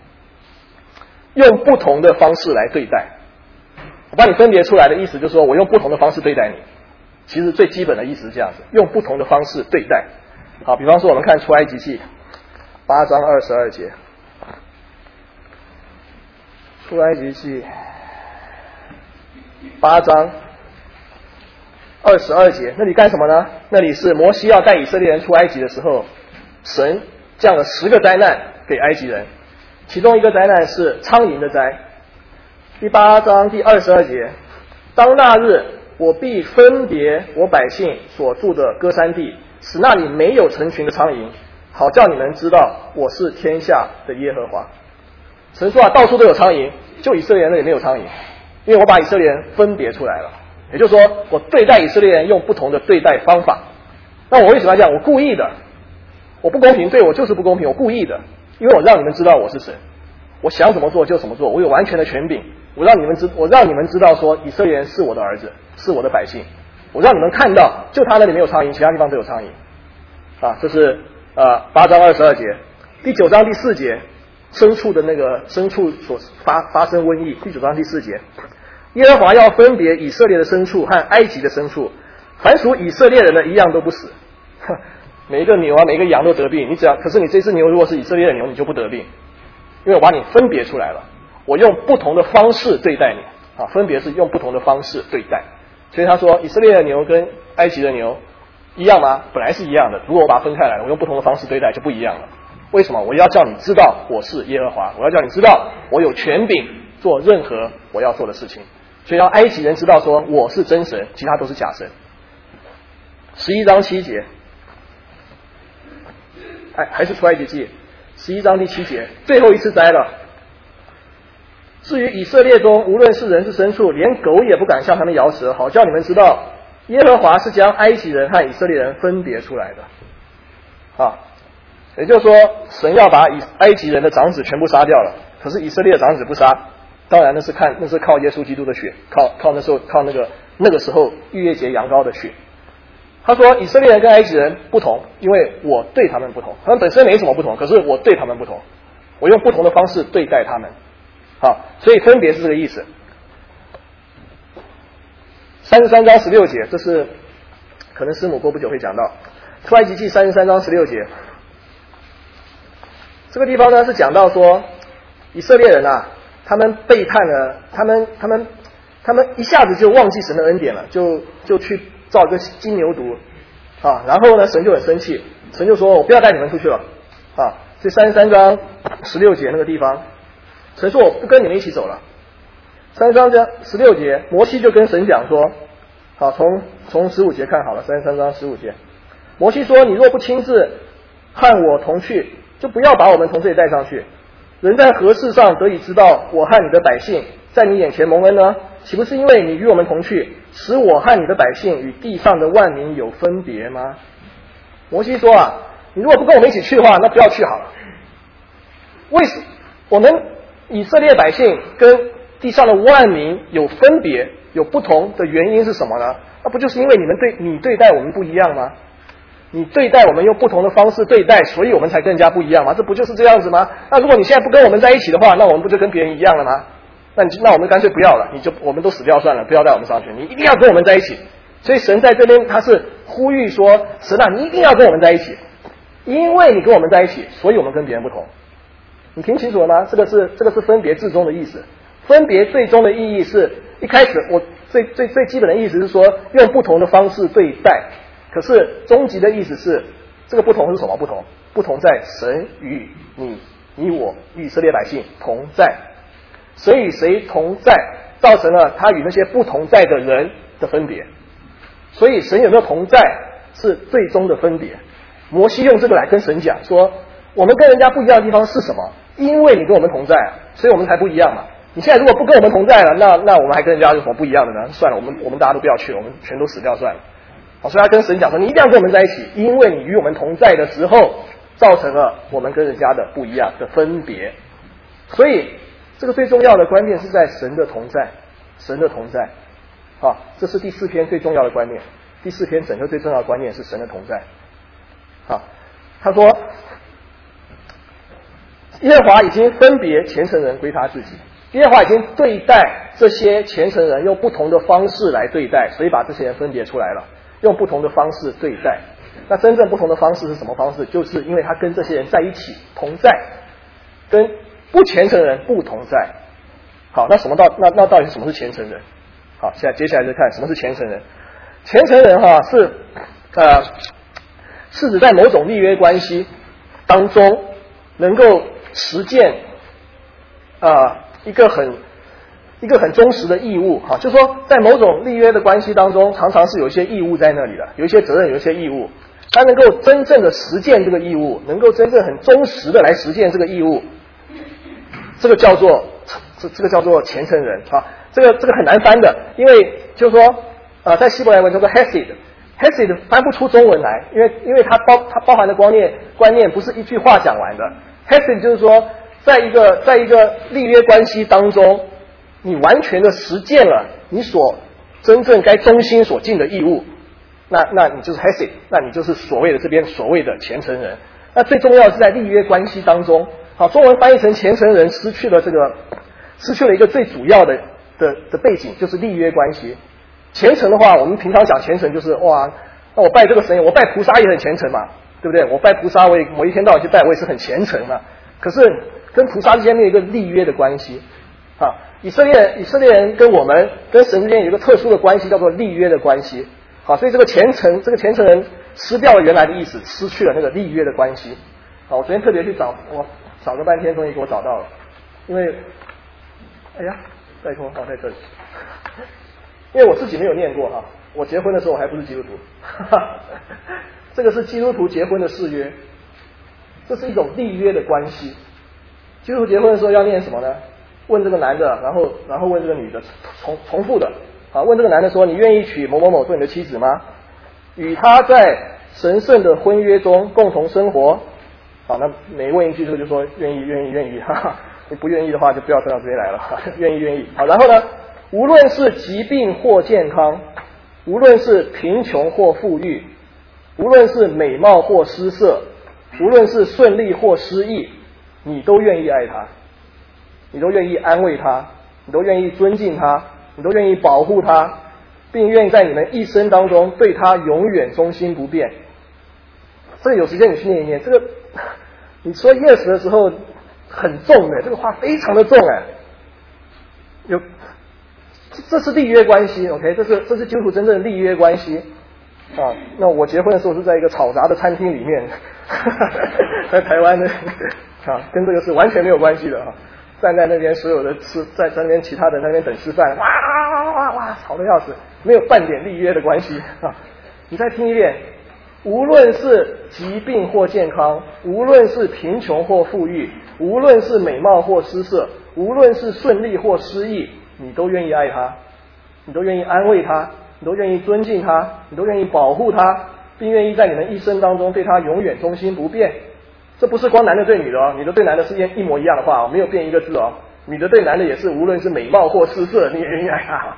用不同的方式来对待。我把你分别出来的意思就是说我用不同的方式对待你。其实最基本的意思是这样子，用不同的方式对待。好，比方说我们看出埃及记八章二十二节，出埃及记八章二十二节，那里干什么呢？那里是摩西要带以色列人出埃及的时候，神降了十个灾难给埃及人，其中一个灾难是苍蝇的灾。第八章第二十二节，当那日我必分别我百姓所住的歌珊地，使那里没有成群的苍蝇，好叫你们知道我是天下的耶和华。神说啊，到处都有苍蝇，就以色列人那里没有苍蝇，因为我把以色列人分别出来了。也就是说，我对待以色列人用不同的对待方法。那我为什么要这样？我故意的，我不公平，对我就是不公平，我故意的，因为我让你们知道我是神，我想怎么做就怎么做，我有完全的权柄， 我让你们知，我让你们知道说以色列人是我的儿子，是我的百姓。我让你们看到，就他那里没有苍蝇，其他地方都有苍蝇。啊，这是呃八章二十二节，第九章第四节，牲畜的那个牲畜所发发生瘟疫。第九章第四节，耶和华要分别以色列的牲畜和埃及的牲畜，凡属以色列人的一样都不死。每一个牛啊，每一个羊都得病，你只要，可是你这只牛如果是以色列的牛，你就不得病，因为我把你分别出来了，我用不同的方式对待你啊，分别是用不同的方式对待。所以他说，以色列的牛跟埃及的牛一样吗？本来是一样的，如果我把它分开来，我用不同的方式对待就不一样了。为什么？我要叫你知道我是耶和华，我要叫你知道我有权柄做任何我要做的事情。所以让埃及人知道说我是真神，其他都是假神。十一章七节，哎，还是出埃及记十一章第七节，最后一次摘了。至于以色列中，无论是人是牲畜，连狗也不敢向他们摇舌，好叫你们知道，耶和华是将埃及人和以色列人分别出来的。啊，也就是说，神要把以埃及人的长子全部杀掉了，可是以色列的长子不杀。当然那是看那是靠耶稣基督的血，靠靠那时候靠那个那个时候逾越节羊羔的血。他说以色列人跟埃及人不同，因为我对他们不同，他们本身没什么不同，可是我对他们不同，我用不同的方式对待他们。好，所以分别是这个意思。三十三章十六节，这是可能师母过不久会讲到出埃及记三十三章十六节。这个地方呢是讲到说以色列人啊，他们背叛了，他们他们他们一下子就忘记神的恩典了，就就去造一个金牛犊啊，然后呢神就很生气，神就说我不要带你们出去了啊。这三十三章十六节那个地方，神说我不跟你们一起走了。三十三章十六节，摩西就跟神讲说，好，从从十五节看好了，三十三章十五节，摩西说你若不亲自和我同去，就不要把我们从这里带上去。人在何事上得以知道我和你的百姓在你眼前蒙恩呢？岂不是因为你与我们同去，使我和你的百姓与地上的万民有分别吗？摩西说啊，你如果不跟我们一起去的话，那不要去好了。为什么我们以色列百姓跟地上的万民有分别有不同的原因是什么呢？那不就是因为你们对你对待我们不一样吗？你对待我们用不同的方式对待，所以我们才更加不一样吗？这不就是这样子吗？那如果你现在不跟我们在一起的话，那我们不就跟别人一样了吗？那你那我们干脆不要了，你就我们都死掉算了，不要带我们上去，你一定要跟我们在一起。所以神在这边他是呼吁说，神啊，你一定要跟我们在一起，因为你跟我们在一起，所以我们跟别人不同。你听清楚了吗？这个是这个是分别至终的意思。分别最终的意义是一开始我最最最基本的意思是说用不同的方式对待，可是终极的意思是这个不同是什么不同？不同在神与你、你我与以色列百姓同在，神与谁同在，造成了他与那些不同在的人的分别。所以神有没有同在是最终的分别。摩西用这个来跟神讲说，我们跟人家不一样的地方是什么？因为你跟我们同在，所以我们才不一样嘛。你现在如果不跟我们同在了，那那我们还跟人家有什么不一样的呢？算了，我们我们大家都不要去了，我们全都死掉算了。好，所以他跟神讲说，你一定要跟我们在一起，因为你与我们同在的时候，造成了我们跟人家的不一样的分别。所以这个最重要的关键是在神的同在，神的同在。好，这是第四篇最重要的观念。第四篇整个最重要的观念是神的同在。好，他说，耶和华已经分别虔诚人归他自己。耶和华已经对待这些虔诚人用不同的方式来对待，所以把这些人分别出来了，用不同的方式对待。那真正不同的方式是什么方式？就是因为他跟这些人在一起同在，跟不虔诚人不同在。好，那什么到那那到底是什么是虔诚人？好，现在接下来就看什么是虔诚人。虔诚人哈是呃是指在某种立约关系当中能够实践啊。呃一个很一个很忠实的义务哈，就是说在某种立约的关系当中，常常是有一些义务在那里的，有一些责任，有一些义务，他能够真正的实践这个义务，能够真正很忠实的来实践这个义务，这个叫做这这个叫做虔诚人啊。这个这个很难翻的，因为就是说呃在希伯来文叫做 Hesed Hesed 翻不出中文来，因为因为它包它包含的观念观念不是一句话讲完的。Hesed 就是说在一个在一个立约关系当中， 你完全的实践了你所真正该忠心所尽的义务，那那你就是 Hesed， 那你就是所谓的这边所谓的虔诚人。那最重要的是在立约关系当中，好，中文翻译成虔诚人失去了这个失去了一个最主要的的的背景，就是立约关系。虔诚的话，我们平常讲虔诚就是哇，那我拜这个神，我拜菩萨也很虔诚嘛，对不对？我拜菩萨，我也我一天到晚去拜，我也是很虔诚嘛。可是跟菩萨之间有一个立约的关系啊，以色列以色列人跟我们跟神之间有一个特殊的关系，叫做立约的关系。好，所以这个虔诚这个虔诚人失掉了原来的意思，失去了那个立约的关系。好，我昨天特别去找，我找了半天，终于给我找到了，因为哎呀，拜托，好在这里。因为我自己没有念过哈，我结婚的时候我还不是基督徒，哈哈，这个是基督徒结婚的誓约，这是一种立约的关系。基督徒结婚的时候要念什么呢？问这个男的，然后然后问这个女的，重重复的啊，问这个男的说：“你愿意娶某某某做你的妻子吗？与他在神圣的婚约中共同生活。”好，那每问一句之后就说愿意，愿意，愿意，哈哈，你不愿意的话就不要这样直接来了，愿意，愿意。好，然后呢？无论是疾病或健康，无论是贫穷或富裕，无论是美貌或失色，无论是顺利或失意，你都愿意爱他，你都愿意安慰他，你都愿意尊敬他，你都愿意保护他，并愿意在你们一生当中对他永远忠心不变。这个有时间你去念一念，这个你说 yes 的时候很重的，这个话非常的重哎，有。这是立约关系 ，OK， 这是这是基督徒真正的立约关系啊。那我结婚的时候是在一个吵杂的餐厅里面，呵呵在台湾的啊，跟这个是完全没有关系的啊。站在那边所有的吃，在在那边其他的那边等吃饭，哇哇哇哇，吵得要死，没有半点立约的关系啊。你再听一遍，无论是疾病或健康，无论是贫穷或富裕，无论是美貌或失色，无论是顺利或失意。你都愿意爱他，你都愿意安慰他，你都愿意尊敬他，你都愿意保护他，并愿意在你们一生当中对他永远忠心不变。这不是光男的对女的哦，女的对男的是一模一样的话哦，没有变一个字哦。女的对男的也是，无论是美貌或失色，你也愿意爱他。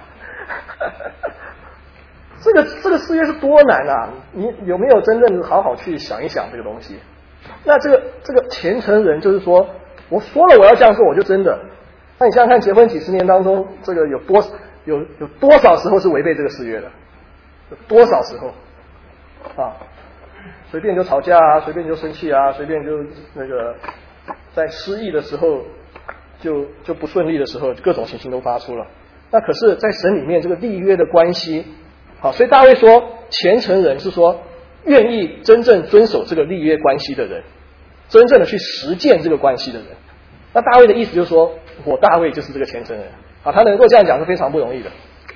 这个这个事业是多难啊！你有没有真正好好去想一想这个东西？那这个这个虔诚人就是说，我说了我要这样做，我就真的。那你想想看，结婚几十年当中，这个有多有有多少时候是违背这个誓约的？有多少时候啊？随便就吵架啊，随便就生气啊，随便就那个在失意的时候，就就不顺利的时候，各种情形都发出了。那可是，在神里面这个立约的关系，好，所以大卫说，虔诚人是说愿意真正遵守这个立约关系的人，真正的去实践这个关系的人。那大卫的意思就是说，我大卫就是这个虔诚人啊，他能够这样讲是非常不容易的。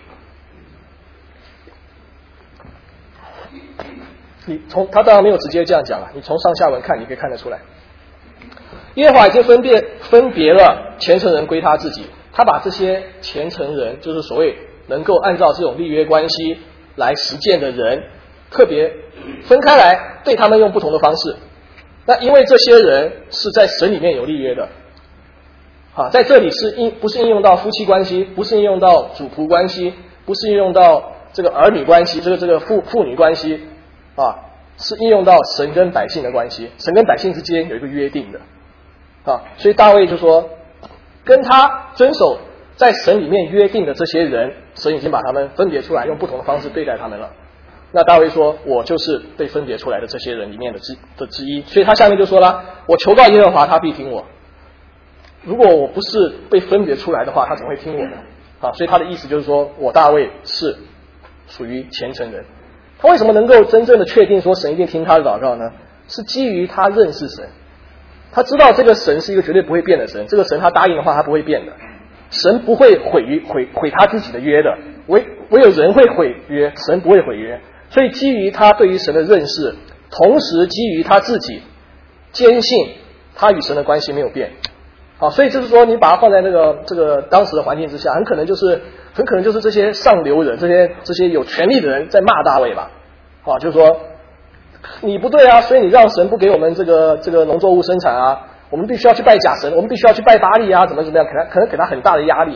你从他当然没有直接这样讲啊，你从上下文看，你可以看得出来，耶和华已经分别分别了虔诚人归他自己，他把这些虔诚人，就是所谓能够按照这种立约关系来实践的人，特别分开来，对他们用不同的方式。那因为这些人是在神里面有立约的。啊，在这里是应不是应用到夫妻关系，不是应用到主仆关系，不是应用到这个儿女关系，这个这个父父女关系，啊，是应用到神跟百姓的关系，神跟百姓之间有一个约定的，啊，所以大卫就说，跟他遵守在神里面约定的这些人，神已经把他们分别出来，用不同的方式对待他们了。那大卫说，我就是被分别出来的这些人里面的之的之一，所以他下面就说了，我求告耶和华，他必听我。如果我不是被分别出来的话，他怎么会听我呢？啊，所以他的意思就是说，我大卫是属于虔诚人。他为什么能够真正的确定说神一定听他的祷告呢？是基于他认识神，他知道这个神是一个绝对不会变的神，这个神他答应的话他不会变的，神不会毁于毁毁他自己的约的，唯唯有人会毁约，神不会毁约。所以基于他对于神的认识，同时基于他自己坚信他与神的关系没有变。好，所以就是说，你把它放在那个这个当时的环境之下，很可能就是很可能就是这些上流人，这些这些有权力的人在骂大卫吧。啊，就是说你不对啊，所以你让神不给我们这个这个农作物生产啊，我们必须要去拜假神，我们必须要去拜巴力啊，怎么怎么样，可能可能给他很大的压力。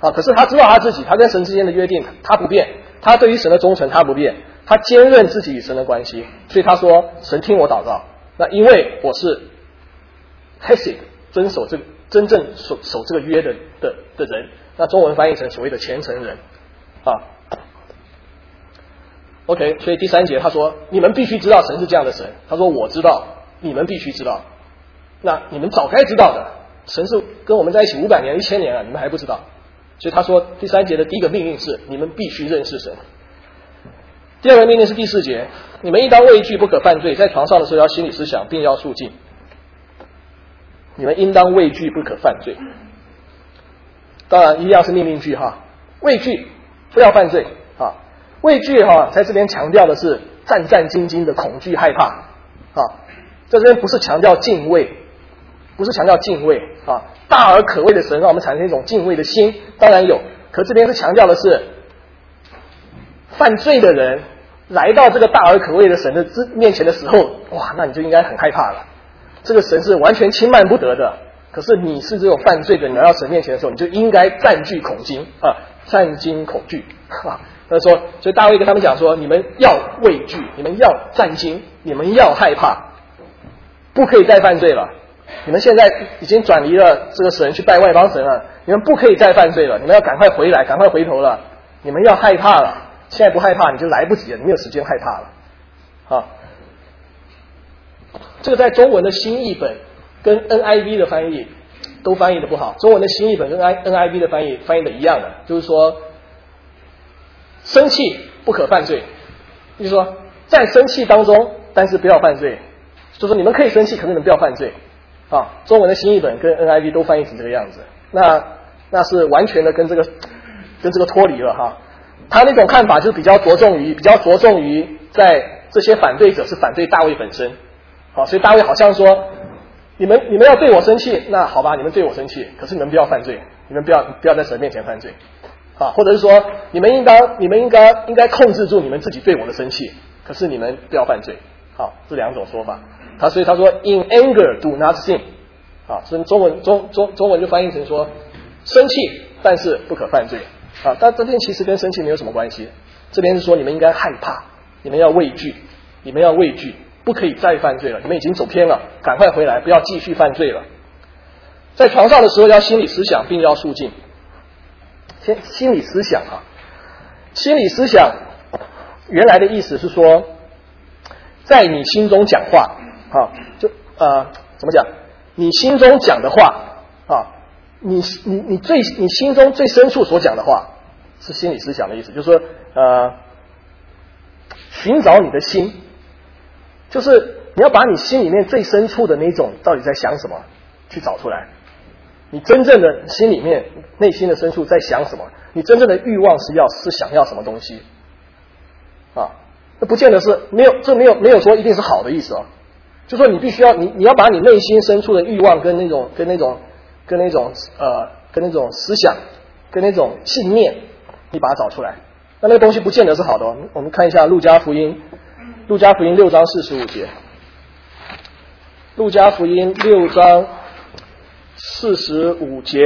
啊，可是他知道他自己，他跟神之间的约定他不变，他对于神的忠诚他不变，他坚韧自己与神的关系，所以他说神听我祷告。那因为我是 Hesed 遵守这个真正守守这个约的的的人，那中文翻译成所谓的虔诚人啊。OK， 所以第三节他说你们必须知道神是这样的神，他说我知道，你们必须知道，那你们早该知道的，神是跟我们在一起五百年一千年了，你们还不知道。所以他说第三节的第一个命令是你们必须认识神，第二个命令是第四节，你们应当畏惧不可犯罪，在床上的时候要心理思想并要肃静。你们应当畏惧不可犯罪，当然一样是命令句哈，畏惧不要犯罪啊，畏惧哈在这边强调的是战战兢兢的恐惧害怕啊，在这边不是强调敬畏，不是强调敬畏啊，大而可畏的神让我们产生一种敬畏的心，当然有，可这边是强调的是犯罪的人来到这个大而可畏的神的面前的时候，哇，那你就应该很害怕了。这个神是完全轻慢不得的，可是你是这种犯罪的，你来到神面前的时候，你就应该战惧恐惊啊，战惊恐惧啊。他说，所以大卫跟他们讲说，你们要畏惧，你们要战惊，你们要害怕，不可以再犯罪了。你们现在已经转离了这个神，去拜外邦神了，你们不可以再犯罪了，你们要赶快回来，赶快回头了，你们要害怕了。现在不害怕你就来不及了，你没有时间害怕了啊。这个在中文的新译本跟 N I V 的翻译都翻译的不好，中文的新译本跟 N I V 的翻译翻译的一样的，就是说生气不可犯罪，就是说在生气当中但是不要犯罪，就是说你们可以生气，可是你们不要犯罪啊。中文的新译本跟 N I V 都翻译成这个样子，那那是完全的跟这个跟这个脱离了哈。他那种看法就是比较着重于比较着重于在这些反对者是反对大卫本身，好，所以大卫好像说你们你们要对我生气，那好吧，你们对我生气，可是你们不要犯罪，你们不要不要在神面前犯罪啊，或者是说你们应当你们应该应该控制住你们自己对我的生气，可是你们不要犯罪。好，这两种说法。他所以他说 in anger do not sin 啊，所以中文中中中文就翻译成说生气但是不可犯罪啊，但这边其实跟生气没有什么关系，这边是说你们应该害怕，你们要畏惧，你们要畏惧，不可以再犯罪了，你们已经走偏了，赶快回来，不要继续犯罪了。在床上的时候要心理思想并要肃静。先心理思想啊，心理思想原来的意思是说在你心中讲话啊，就呃怎么讲？你心中讲的话啊，你你你最你心中最深处所讲的话，是心理思想的意思，就是说呃，寻找你的心，就是你要把你心里面最深处的那种到底在想什么去找出来。你真正的心里面内心的深处在想什么？你真正的欲望是要是想要什么东西啊？那不见得是没有，这没有没有说一定是好的意思哦。就说你必须要你你要把你内心深处的欲望跟那种跟那种跟那种呃跟那种思想跟那种信念，你把它找出来。那那个东西不见得是好的哦。我们看一下路加福音，路加福音六章四十五节，路加福音六章四十五节，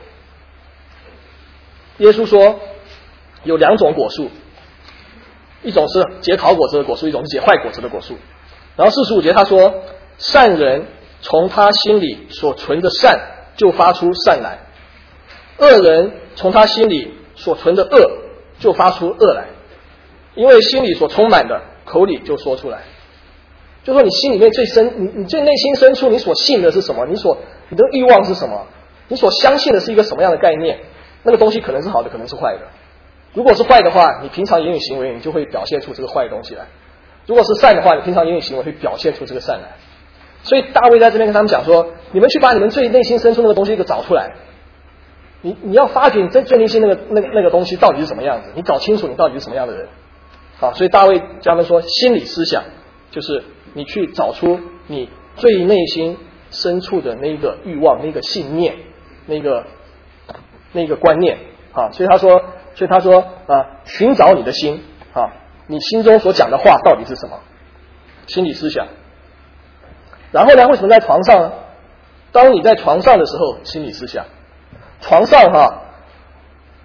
耶稣说有两种果树，一种是结好果子的果树，一种是结坏果子的果树。然后四十五节他说，善人从他心里所存的善就发出善来，恶人从他心里所存的恶就发出恶来，因为心里所充满的口里就说出来。就说你心里面最深，你你最内心深处你所信的是什么，你所你的欲望是什么，你所相信的是一个什么样的概念，那个东西可能是好的，可能是坏的。如果是坏的话，你平常言语行为你就会表现出这个坏的东西来，如果是善的话，你平常言语行为会表现出这个善来。所以大卫在这边跟他们讲说，你们去把你们最内心深处那个东西给找出来，你你要发掘你最最内心那个那个那个东西到底是什么样子，你搞清楚你到底是什么样的人。好，所以大卫跟他们说，心理思想就是你去找出你最内心深处的那个欲望、那个信念、那个那个观念啊。所以他说，所以他说啊，寻找你的心啊，你心中所讲的话到底是什么？心理思想。然后呢，为什么在床上呢？当你在床上的时候，心理思想，床上哈、啊，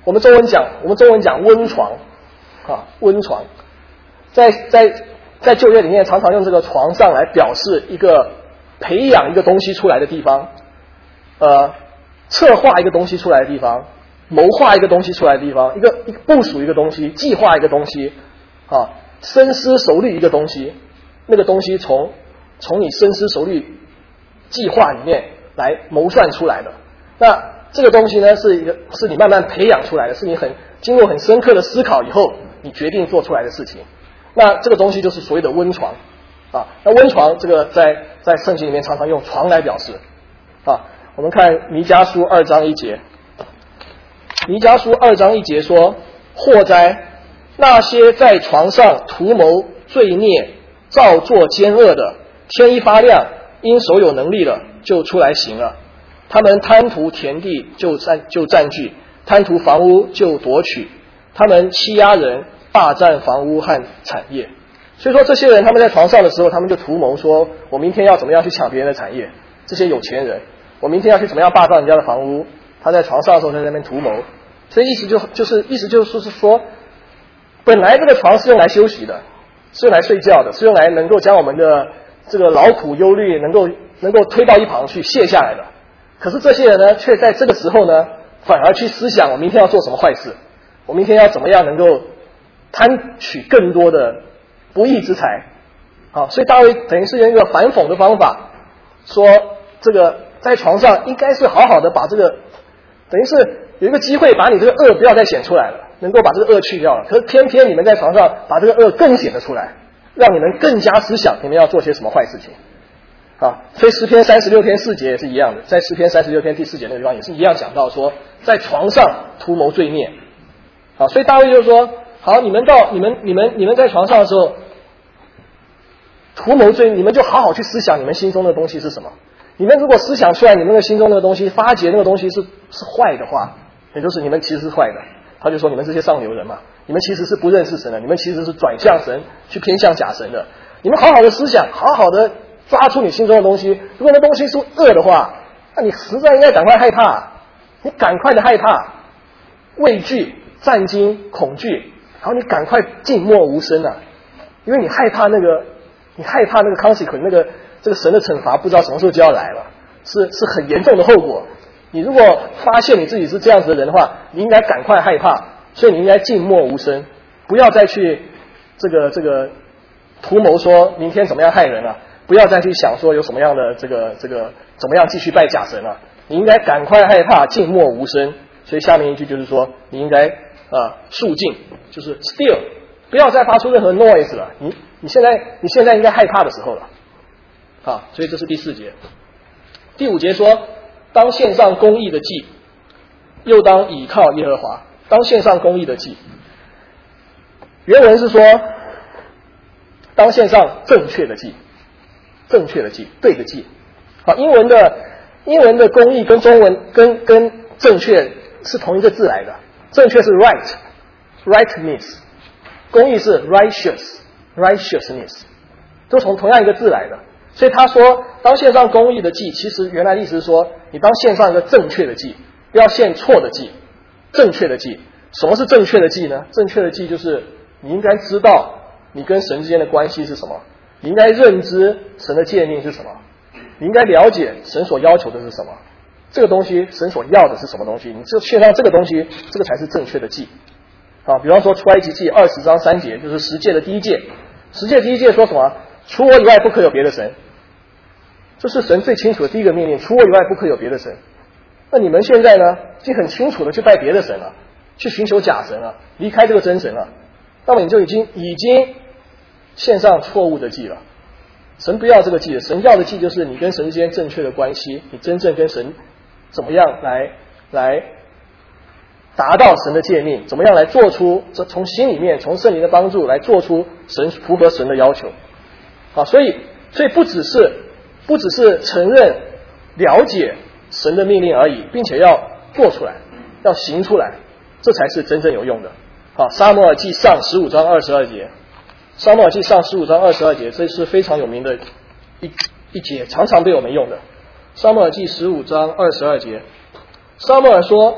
我们中文讲我们中文讲温床啊，温床，在在在就业里面常常用这个床上来表示一个培养一个东西出来的地方，呃，策划一个东西出来的地方，谋划一个东西出来的地方，一个一个部署一个东西，计划一个东西，啊，深思熟虑一个东西，那个东西从从你深思熟虑计划里面来谋算出来的。那这个东西呢，是一个是你慢慢培养出来的，是你很经过很深刻的思考以后，你决定做出来的事情。那这个东西就是所谓的温床啊。那温床这个在在圣经里面常常用床来表示啊。我们看弥迦书二章一节，弥迦书二章一节说：祸哉！那些在床上图谋罪孽、造作奸恶的，天一发亮，因手有能力了，就出来行了。他们贪图田地就占就占据，贪图房屋就夺取，他们欺压人，霸占房屋和产业。所以说这些人他们在床上的时候，他们就图谋说，我明天要怎么样去抢别人的产业。这些有钱人，我明天要去怎么样霸占人家的房屋，他在床上的时候在那边图谋。所以意思就就是意思就是说，本来这个床是用来休息的，是用来睡觉的，是用来能够将我们的这个劳苦忧虑能够能够推到一旁去卸下来的。可是这些人呢，却在这个时候呢，反而去思想我明天要做什么坏事，我明天要怎么样能够贪取更多的不义之财。好，所以大卫等于是用一个反讽的方法，说这个在床上应该是好好的把这个，等于是有一个机会把你这个恶不要再显出来了，能够把这个恶去掉了。可是偏偏你们在床上把这个恶更显得出来，让你们更加思想你们要做些什么坏事情。啊，所以诗篇三十六篇四节也是一样的，在诗篇三十六篇第四节那个地方也是一样讲到说，在床上图谋罪孽。啊，所以大卫就说，好，你们到你们你们你们在床上的时候图谋罪，你们就好好去思想你们心中的东西是什么。你们如果思想出来你们那个心中那个东西，发觉那个东西是是坏的话，也就是你们其实是坏的。他就说你们这些上流人嘛，你们其实是不认识神的，你们其实是转向神去偏向假神的。你们好好的思想，好好的抓出你心中的东西，如果那东西是恶的话，那你实在应该赶快害怕，你赶快的害怕、畏惧、战惊、恐惧，然后你赶快静默无声啊，因为你害怕那个，你害怕那个 consequence， 那个这个神的惩罚不知道什么时候就要来了，是是很严重的后果。你如果发现你自己是这样子的人的话，你应该赶快害怕，所以你应该静默无声，不要再去这个这个图谋说明天怎么样害人了。不要再去想说有什么样的这个这个怎么样继续拜假神了，你应该赶快害怕，静默无声。所以下面一句就是说，你应该啊肃静，就是 still， 不要再发出任何 noise 了。你你现在你现在应该害怕的时候了，啊，所以这是第四节。第五节说，当献上公义的祭，又当倚靠耶和华。当献上公义的祭，原文是说，当献上正确的祭。正确的祭，对的祭。好，英文的英文的公义跟中文跟跟正确是同一个字来的。正确是 right rightness， 公义是 righteous righteousness， 都从同样一个字来的。所以他说，当献上公义的祭，其实原来的意思是说，你当献上一个正确的祭，不要献错的祭。正确的祭，什么是正确的祭呢？正确的祭就是你应该知道你跟神之间的关系是什么。你应该认知神的诫命是什么，你应该了解神所要求的是什么，这个东西神所要的是什么东西，你就献上这个东西，这个才是正确的祭。啊，比方说出埃及记二十章三节，就是十诫的第一诫，十诫第一诫说什么？除我以外不可有别的神，这是神最清楚的第一个命令，除我以外不可有别的神。那你们现在呢，已经很清楚的去拜别的神了，去寻求假神了，离开这个真神了，那么你就已经已经献上错误的祭了。神不要这个祭的，神要的祭就是你跟神之间正确的关系，你真正跟神怎么样来来达到神的诫命，怎么样来做出从心里面从圣灵的帮助来做出神符合神的要求。好，所以所以不只是不只是承认了解神的命令而已，并且要做出来，要行出来，这才是真正有用的。好，撒母耳记上十五章二十二节。撒母耳记上十五章二十二节，这是非常有名的一一节，常常被我们用的。撒母耳记十五章二十二节，撒母耳说：“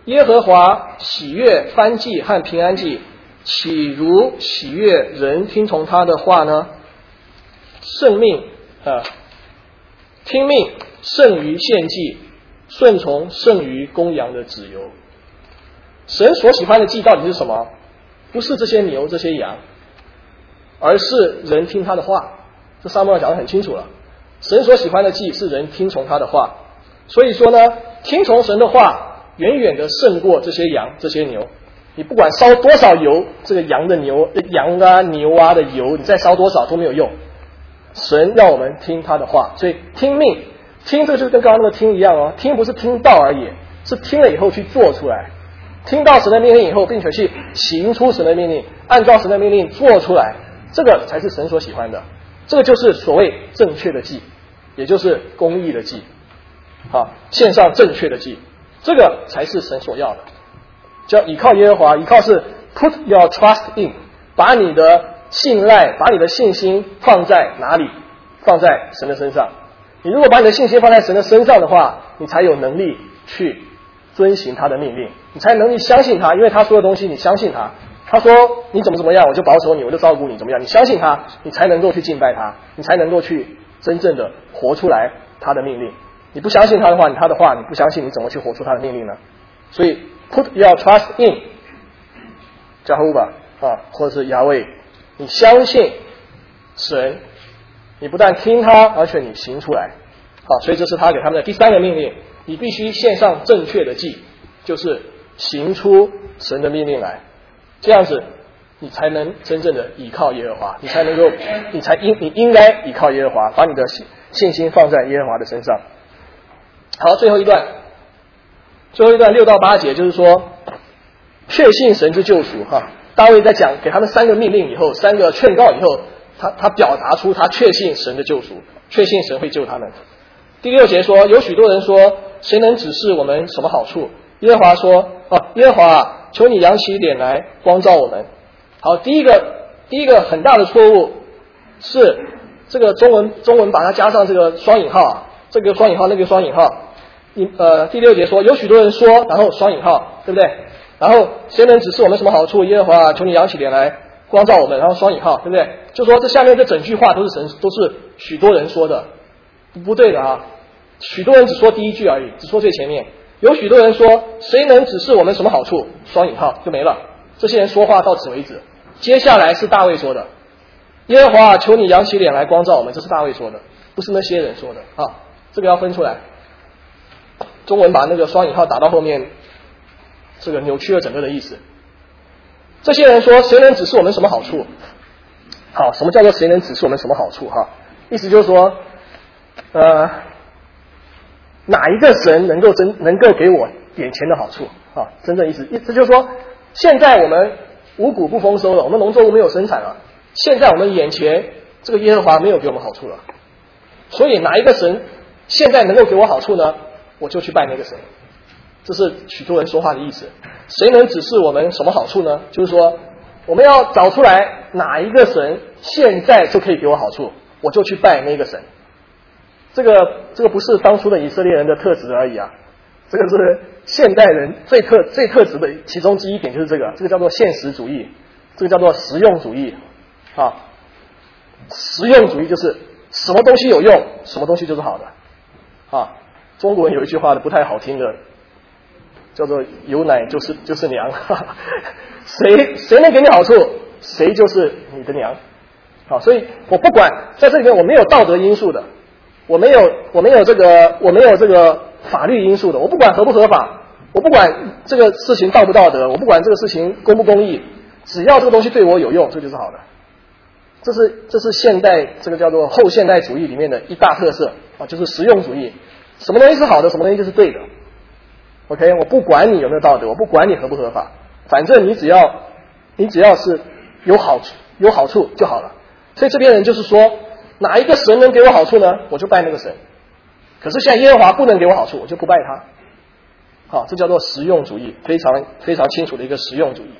耶和华喜悦燔祭和平安祭，岂如喜悦人听从他的话呢？圣命啊，听命胜于献祭，顺从胜于公羊的脂油。神所喜欢的祭到底是什么？不是这些牛这些羊，而是人听他的话。这撒母耳讲得很清楚了，神所喜欢的祭是人听从他的话。所以说呢，听从神的话远远的胜过这些羊这些牛。你不管烧多少油，这个羊的牛羊啊牛啊的油，你再烧多少都没有用。神让我们听他的话，所以听命听，这个就跟刚刚那个听一样哦，听不是听到而已，是听了以后去做出来。听到神的命令以后，并且去行出神的命令，按照神的命令做出来，这个才是神所喜欢的。这个就是所谓正确的祭，也就是公义的祭。好，献上正确的祭，这个才是神所要的。叫依靠耶和华，依靠是 put your trust in， 把你的信赖，把你的信心放在哪里？放在神的身上。你如果把你的信心放在神的身上的话，你才有能力去遵行他的命令，你才能力相信他，因为他说的东西你相信他，他说你怎么怎么样我就保守你，我就照顾你，怎么样，你相信他，你才能够去敬拜他，你才能够去真正的活出来他的命令。你不相信他的话，你他的话你不相信，你怎么去活出他的命令呢？所以 put your trust in 加护吧啊，或者是亚卫，你相信神，你不但听他，而且你行出来。好，所以这是他给他们的第三个命令，你必须献上正确的祭，就是行出神的命令来，这样子你才能真正的倚靠耶和华，你才能够，你才应你应该倚靠耶和华，把你的信心放在耶和华的身上。好，最后一段，最后一段六到八节就是说，确信神之救赎哈。大卫在讲给他们三个命令以后，三个劝告以后，他他表达出他确信神的救赎，确信神会救他们。第六节说，有许多人说，谁能指示我们什么好处？耶和华说，哦，耶和华，求你扬起脸来光照我们。好，第一个第一个很大的错误是这个中文中文把它加上这个双引号啊，这个双引号那个双引号。你呃第六节说，有许多人说，然后双引号，对不对？然后谁能指示我们什么好处？耶和华，求你扬起脸来光照我们，然后双引号，对不对？就说这下面这整句话都是神都是许多人说的，不对的啊。许多人只说第一句而已，只说最前面。有许多人说，谁能指示我们什么好处？双引号就没了。这些人说话到此为止。接下来是大卫说的，耶和华，求你扬起脸来光照我们，这是大卫说的，不是那些人说的啊。这个要分出来。中文把那个双引号打到后面，这个扭曲了整个的意思。这些人说，谁能指示我们什么好处？好，什么叫做谁能指示我们什么好处？哈，意思就是说，呃，哪一个神能够真能够给我眼前的好处？啊，真正意思，意思就是说，现在我们五谷不丰收了，我们农作物没有生产了，现在我们眼前这个耶和华没有给我们好处了，所以哪一个神现在能够给我好处呢？我就去拜那个神。这是许多人说话的意思。谁能指示我们什么好处呢？就是说，我们要找出来哪一个神现在就可以给我好处，我就去拜那个神。这个这个不是当初的以色列人的特质而已啊，这个是现代人最特最特质的其中之一点，就是这个，这个叫做现实主义，这个叫做实用主义啊。实用主义就是什么东西有用，什么东西就是好的啊。中国人有一句话的不太好听的，叫做有奶就是就是娘，谁谁能给你好处，谁就是你的娘。好，所以我不管在这里面我没有道德因素的，我没有我没有这个我没有这个法律因素的，我不管合不合法，我不管这个事情道不道德，我不管这个事情公不公义，只要这个东西对我有用，这就是好的。这是这是现代这个叫做后现代主义里面的一大特色啊，就是实用主义。什么东西是好的，什么东西就是对的。OK， 我不管你有没有道德，我不管你合不合法，反正你只要你只要是有好处有好处就好了。所以这边人就是说，哪一个神能给我好处呢？我就拜那个神。可是现在耶和华不能给我好处，我就不拜他。好，这叫做实用主义，非常非常清楚的一个实用主义。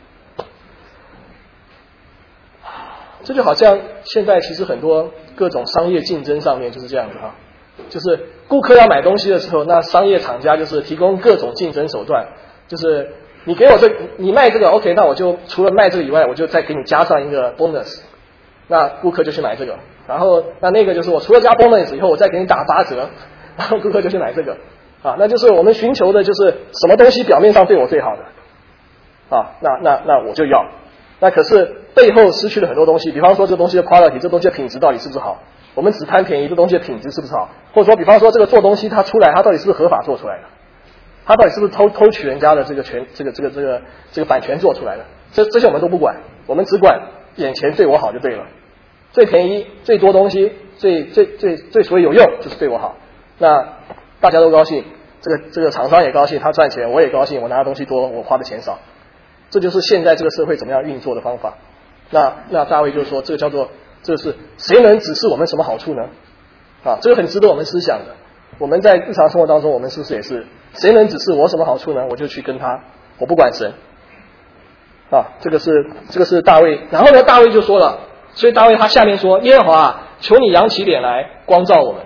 这就好像现在其实很多各种商业竞争上面就是这样子哈。就是顾客要买东西的时候，那商业厂家就是提供各种竞争手段， 就是你给我这你卖这个 OK， 那我就除了卖这个以外，我就再给你加上一个 bonus， 那顾客就去买这个。然后那那个就是我除了加 bonus 以后，我再给你打八折，然后顾客就去买这个啊，那就是我们寻求的就是什么东西表面上对我最好的啊，那那那我就要，那可是背后失去了很多东西，比方说这东西的 quality， 这东西的品质到底是不是好？我们只贪便宜，这东西的品质是不是好？或者说比方说这个做东西它出来，它到底是不是合法做出来的？它到底是不是偷偷取人家的这个权这个这个这个这个版权做出来的？这这些我们都不管，我们只管眼前对我好就对了。最便宜、最多东西、最最最最所以有用，就是对我好。那大家都高兴，这个这个厂商也高兴，他赚钱，我也高兴，我拿的东西多，我花的钱少。这就是现在这个社会怎么样运作的方法。那那大卫就说，这个叫做，这个是谁能指示我们什么好处呢？啊，这个很值得我们思想的。我们在日常生活当中，我们是不是也是谁能指示我什么好处呢？我就去跟他，我不管神。啊，这个是这个是大卫。然后呢，大卫就说了。所以大卫他下面说，耶和华啊，求你扬起脸来光照我们。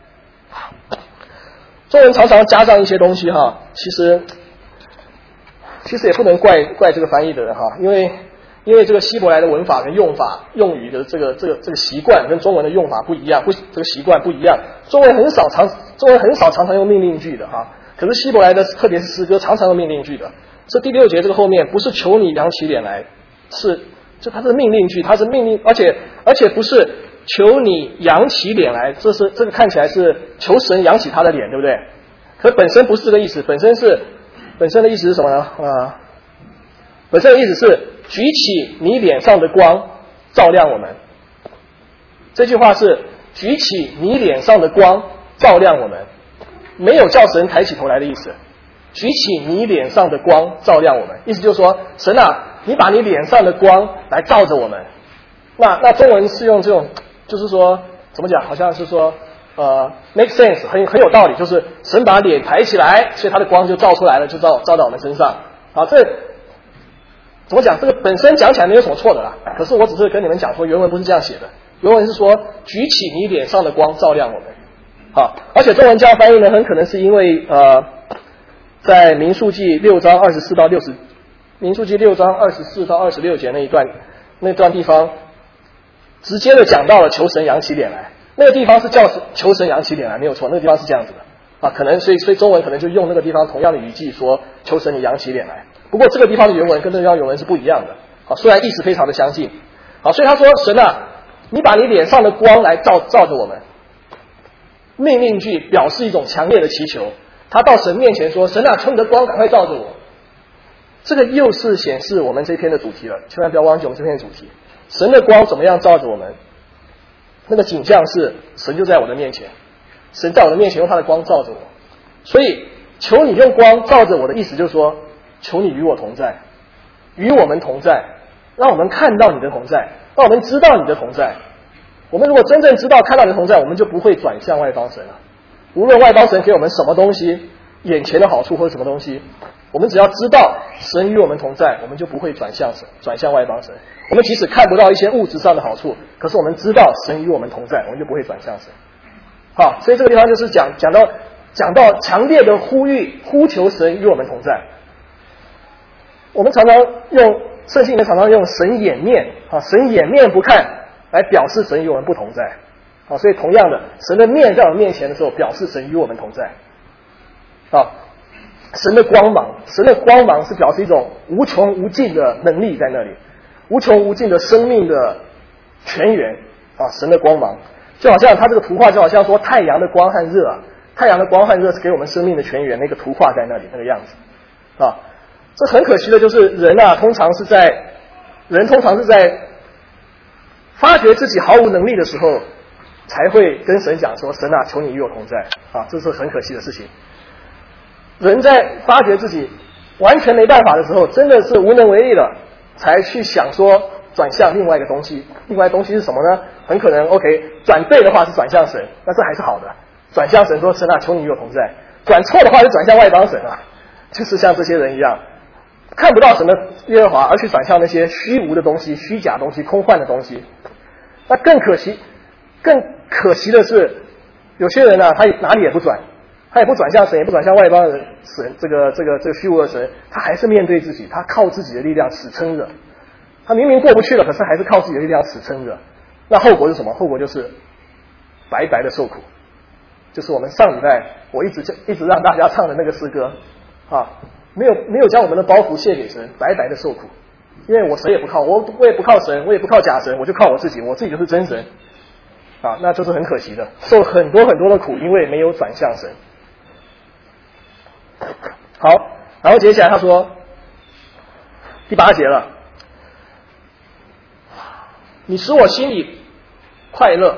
中文常常加上一些东西哈，其实其实也不能怪怪这个翻译的人哈，因为因为这个希伯来的文法跟用法用语的这个这个这个习惯跟中文的用法不一样，不这个习惯不一样。中文很少常中文很少常常用命令句的哈，可是希伯来的特别是诗歌常常用命令句的。这第六节这个后面不是求你扬起脸来，是。就它是命令句，它是命令，而且而且不是求你扬起脸来，这是这个看起来是求神扬起他的脸，对不对？可本身不是这个意思，本身是本身的意思是什么呢？啊，本身的意思是举起你脸上的光，照亮我们。这句话是举起你脸上的光，照亮我们，没有叫神抬起头来的意思。举起你脸上的光，照亮我们，意思就是说，神啊。你把你脸上的光来照着我们，那那中文是用这种，就是说怎么讲？好像是说，呃 ，make sense， 很很有道理，就是神把脸抬起来，所以他的光就照出来了，就照照到我们身上。好，这怎么讲？这个本身讲起来没有什么错的啦。可是我只是跟你们讲说，原文不是这样写的，原文是说举起你脸上的光，照亮我们。好，而且中文这样翻译呢，很可能是因为呃，在民数记六章二十四到六十。民数记六章二十四到二十六节那一段，那段地方直接的讲到了求神扬起脸来。那个地方是叫求神扬起脸来，没有错，那个地方是这样子的啊。可能所以所以中文可能就用那个地方同样的语句说求神你扬起脸来。不过这个地方的原文跟这个地方原文是不一样的啊，虽然意思非常的相近。好，所以他说神啊，你把你脸上的光来照照着我们。命令句表示一种强烈的祈求，他到神面前说：神啊，求你的光赶快照着我。这个又是显示我们这篇的主题了，千万不要忘记我们这篇的主题。神的光怎么样照着我们？那个景象是神就在我的面前，神在我的面前用他的光照着我。所以求你用光照着我的意思就是说，求你与我同在，与我们同在，让我们看到你的同在，让我们知道你的同在。我们如果真正知道看到你的同在，我们就不会转向外邦神了。无论外邦神给我们什么东西，眼前的好处或者什么东西，我们只要知道神与我们同在，我们就不会转向神，转向外邦神。我们即使看不到一些物质上的好处，可是我们知道神与我们同在，我们就不会转向神。好，所以这个地方就是讲讲到讲到强烈的呼吁，呼求神与我们同在。我们常常用圣经里面常常用神掩面啊，神掩面不看来表示神与我们不同在。好，所以同样的，神的面在我们面前的时候，表示神与我们同在。好。神的光芒，神的光芒是表示一种无穷无尽的能力在那里，无穷无尽的生命的泉源啊！神的光芒，就好像他这个图画，就好像说太阳的光和热啊，太阳的光和热是给我们生命的泉源，那个图画在那里那个样子啊。这很可惜的就是人啊，通常是在人通常是在发觉自己毫无能力的时候，才会跟神讲说：神啊，求你与我同在啊！这是很可惜的事情。人在发觉自己完全没办法的时候，真的是无能为力了，才去想说转向另外一个东西。另外东西是什么呢？很可能 OK 转对的话是转向神，那这还是好的。转向神说：神啊，求你与我同在。转错的话就转向外邦神啊，就是像这些人一样，看不到神的耶和华，而去转向那些虚无的东西、虚假东西、空幻的东西。那更可惜，更可惜的是，有些人呢、啊，他哪里也不转。 他也不转向神，也不转向外邦的神，这个这个这个虚无的神，他还是面对自己，他靠自己的力量死撑着。他明明过不去了，可是还是靠自己的力量死撑着。那后果是什么？后果就是白白的受苦。就是我们上礼拜我一直一直让大家唱的那个诗歌啊，没有没有将我们的包袱卸给神，白白的受苦。因为我谁也不靠，我我也不靠神，我也不靠假神，我就靠我自己，我自己就是真神啊，那就是很可惜的，受很多很多的苦，因为没有转向神。好，然后接下来他说第八节了，你使我心里快乐，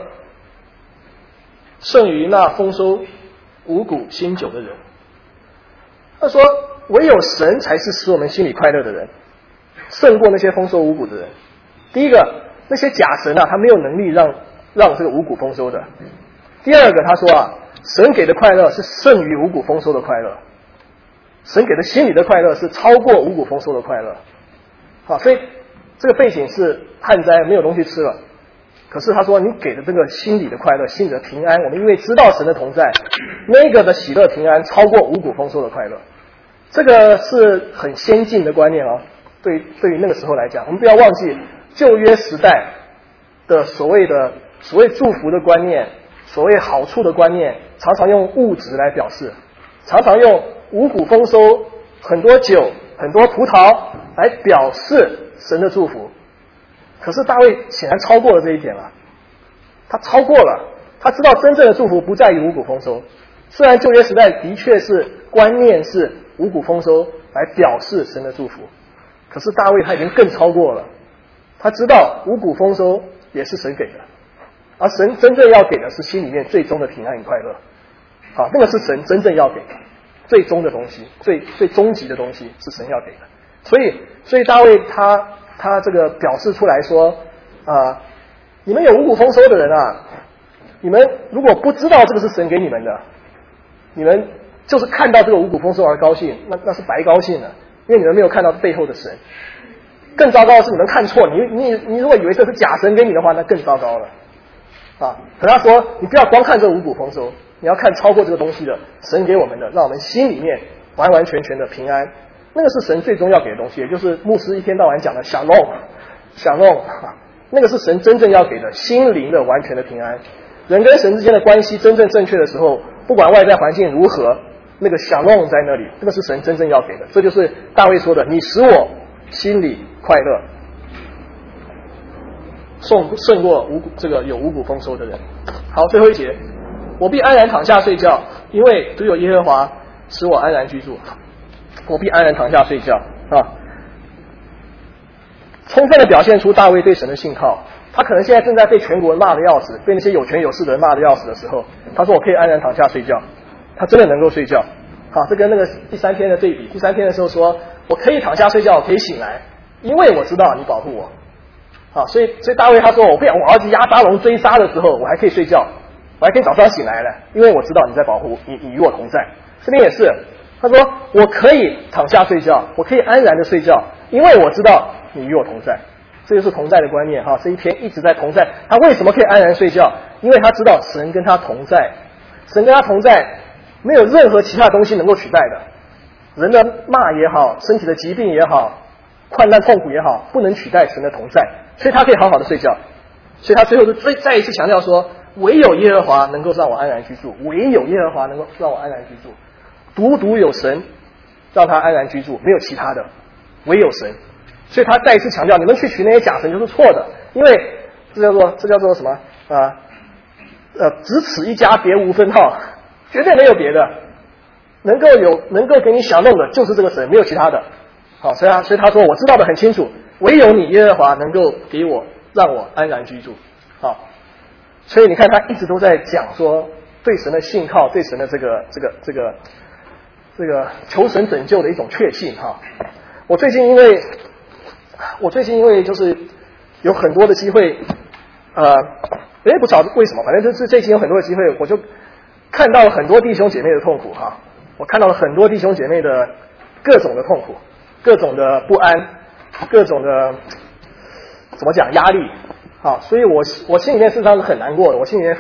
胜于那丰收五谷新酒的人。他说唯有神才是使我们心里快乐的人，胜过那些丰收五谷的人。第一个，那些假神啊，他没有能力让让这个五谷丰收的。第二个，他说啊，神给的快乐是胜于五谷丰收的快乐，神给的心里的快乐是超过五谷丰收的快乐。好，所以这个背景是旱灾，没有东西吃了。可是他说你给的这个心里的快乐，心里的平安，我们因为知道神的同在，那个的喜乐平安超过五谷丰收的快乐。这个是很先进的观念哦，对对于那个时候来讲，我们不要忘记旧约时代的所谓的所谓祝福的观念，所谓好处的观念，常常用物质来表示，常常用五谷丰收、很多酒、很多葡萄来表示神的祝福。可是大卫显然超过了这一点了，他超过了，他知道真正的祝福不在于五谷丰收。虽然旧约时代的确是观念是五谷丰收来表示神的祝福，可是大卫他已经更超过了，他知道五谷丰收也是神给的，而神真正要给的是心里面最终的平安与快乐。好，那个是神真正要给的最终的东西，最最终极的东西是神要给的。所以所以大卫他他这个表示出来说啊、呃，你们有五谷丰收的人啊，你们如果不知道这个是神给你们的，你们就是看到这个五谷丰收而高兴，那那是白高兴了，因为你们没有看到背后的神。更糟糕的是你们看错，你你你如果以为这是假神给你的话，那更糟糕了啊！可他说你不要光看这五谷丰收，你要看超过这个东西的神给我们的，让我们心里面完完全全的平安。那个是神最终要给的东西，也就是牧师一天到晚讲的享弄享弄啊，那个是神真正要给的心灵的完全的平安。人跟神之间的关系真正正确的时候，不管外在环境如何，那个享弄在那里，那个是神真正要给的。这就是大卫说的，你使我心里快乐，胜胜过五谷这个有五谷丰收的人。好，最后一节，我必安然躺下睡觉，因为独有耶和华使我安然居住。我必安然躺下睡觉啊，充分的表现出大卫对神的信靠。他可能现在正在被全国人骂的要死，被那些有权有势的人骂的要死的时候，他说我可以安然躺下睡觉，他真的能够睡觉。好，这跟那个第三天的对比，第三天的时候说我可以躺下睡觉，我可以醒来，因为我知道你保护我。好，所以所以大卫他说我被我儿子押沙龙追杀的时候，我还可以睡觉，我还可以早上醒来了，因为我知道你在保护你，你与我同在。这边也是，他说我可以躺下睡觉，我可以安然的睡觉，因为我知道你与我同在。这就是同在的观念哈，这一天一直在同在。他为什么可以安然睡觉？因为他知道神跟他同在，神跟他同在，没有任何其他东西能够取代的。人的骂也好，身体的疾病也好，患难痛苦也好，不能取代神的同在，所以他可以好好的睡觉。所以他最后就再再一次强调说，唯有耶和华能够让我安然居住，唯有耶和华能够让我安然居住，独独有神让他安然居住，没有其他的，唯有神。所以他再一次强调，你们去取那些假神就是错的，因为这叫做这叫做什么啊？呃，只此一家，别无分号，绝对没有别的，能够有能够给你享用的就是这个神，没有其他的。好，所以他所以他说我知道的很清楚，唯有你耶和华能够给我让我安然居住。好，所以你看他一直都在讲说对神的信靠，对神的这个这个这个这个求神拯救的一种确信哈。我最近因为我最近因为就是有很多的机会，呃，我也不晓得为什么，反正就是最近有很多的机会，我就看到了很多弟兄姐妹的痛苦哈，我看到了很多弟兄姐妹的各种的痛苦，各种的不安，各种的怎么讲压力，好，所以我我心里面事实上是很难过的，我心里面负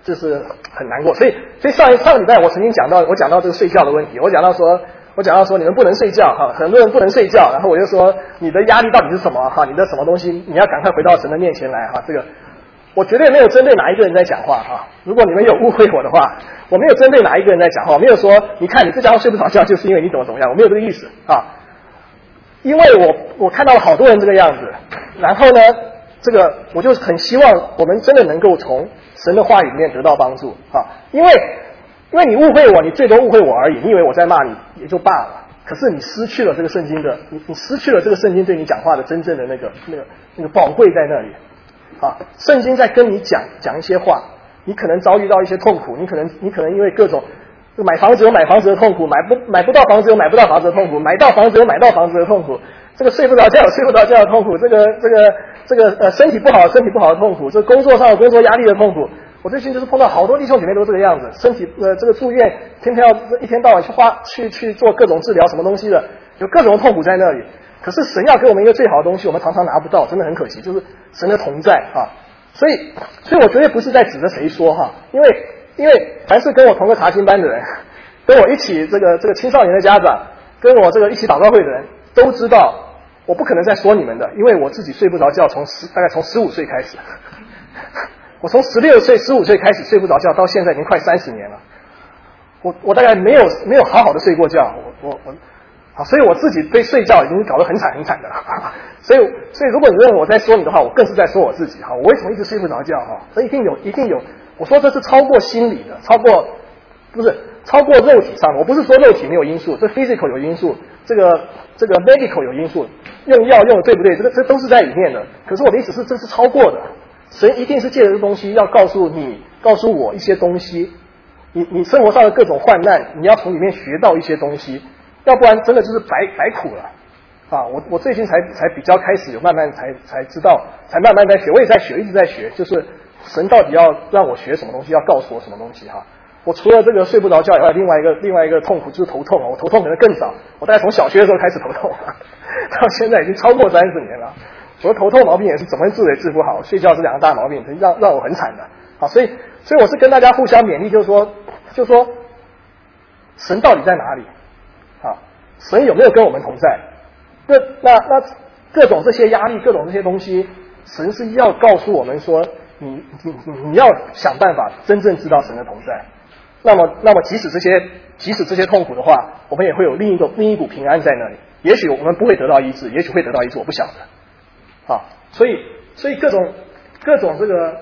这是很难过。所以所以上一上礼拜我曾经讲到，我讲到这个睡觉的问题，我讲到说。我讲到说你们不能睡觉哈，很多人不能睡觉，然后我就说你的压力到底是什么哈？你的什么东西你要赶快回到神的面前来哈。这个我绝对没有针对哪一个人在讲话哈。如果你们有误会我的话，我没有针对哪一个人在讲话，我没有说你看你这家伙睡不着觉就是因为你怎么怎么样，我没有这个意思啊。因为我我看到了好多人这个样子，然后呢，这个我就很希望我们真的能够从神的话语里面得到帮助啊，因为。因为你误会我，你最多误会我而已。你以为我在骂你也就罢了，可是你失去了这个圣经的，你你失去了这个圣经对你讲话的真正的那个那个那个宝贵在那里啊。圣经在跟你讲讲一些话，你可能遭遇到一些痛苦，你可能你可能因为各种买房子有买房子的痛苦，买不买不到房子有买不到房子的痛苦，买到房子有买到房子的痛苦，这个睡不着觉有睡不着觉的痛苦，这个这个这个呃身体不好身体不好的痛苦，这工作上有工作压力的痛苦。我最近就是碰到好多弟兄姐妹都这个样子，身体呃这个住院，天天要一天到晚去花去去做各种治疗什么东西的，有各种痛苦在那里。可是神要给我们一个最好的东西，我们常常拿不到，真的很可惜，就是神的同在啊。所以所以我绝对不是在指着谁说哈，因为因为凡是跟我同个查经班的人，跟我一起这个这个青少年的家长，跟我这个一起祷告会的人都知道，我不可能在说你们的，因为我自己睡不着觉，从十大概从十五岁开始。我从十六岁、十五岁开始睡不着觉，到现在已经快三十年了。我我大概没有没有好好的睡过觉，我我我，好，所以我自己对睡觉已经搞得很惨很惨的了。所以所以如果你认为我在说你的话，我更是在说我自己哈。我为什么一直睡不着觉哈？这一定有一定有，我说这是超过心理的，超过不是超过肉体上的。我不是说肉体没有因素，这 physical 有因素，这个这个 medical 有因素，用药用的对不对？这个这都是在里面的。可是我的意思是，这是超过的。神一定是借着这东西要告诉你，告诉我一些东西，你你生活上的各种患难，你要从里面学到一些东西，要不然真的就是白白苦了啊！我我最近才才比较开始有慢慢才才知道，才慢慢在学，我也在学，一直在学，就是神到底要让我学什么东西，要告诉我什么东西哈。我除了这个睡不着觉以外，另外一个另外一个痛苦就是头痛啊！我头痛可能更早，我大概从小学的时候开始头痛，到现在已经超过三十年了。我的头痛毛病也是怎么治也治不好，睡觉是两个大毛病，让让我很惨的。好，所以所以我是跟大家互相勉励，就是说，就是说，神到底在哪里？啊，神有没有跟我们同在？那那那各种这些压力，各种这些东西，神是要告诉我们说，你你你要想办法真正知道神的同在。那么那么即使这些即使这些痛苦的话，我们也会有另一个另一股平安在那里。也许我们不会得到医治，也许会得到医治，我不晓得。啊，所以所以各种各种这个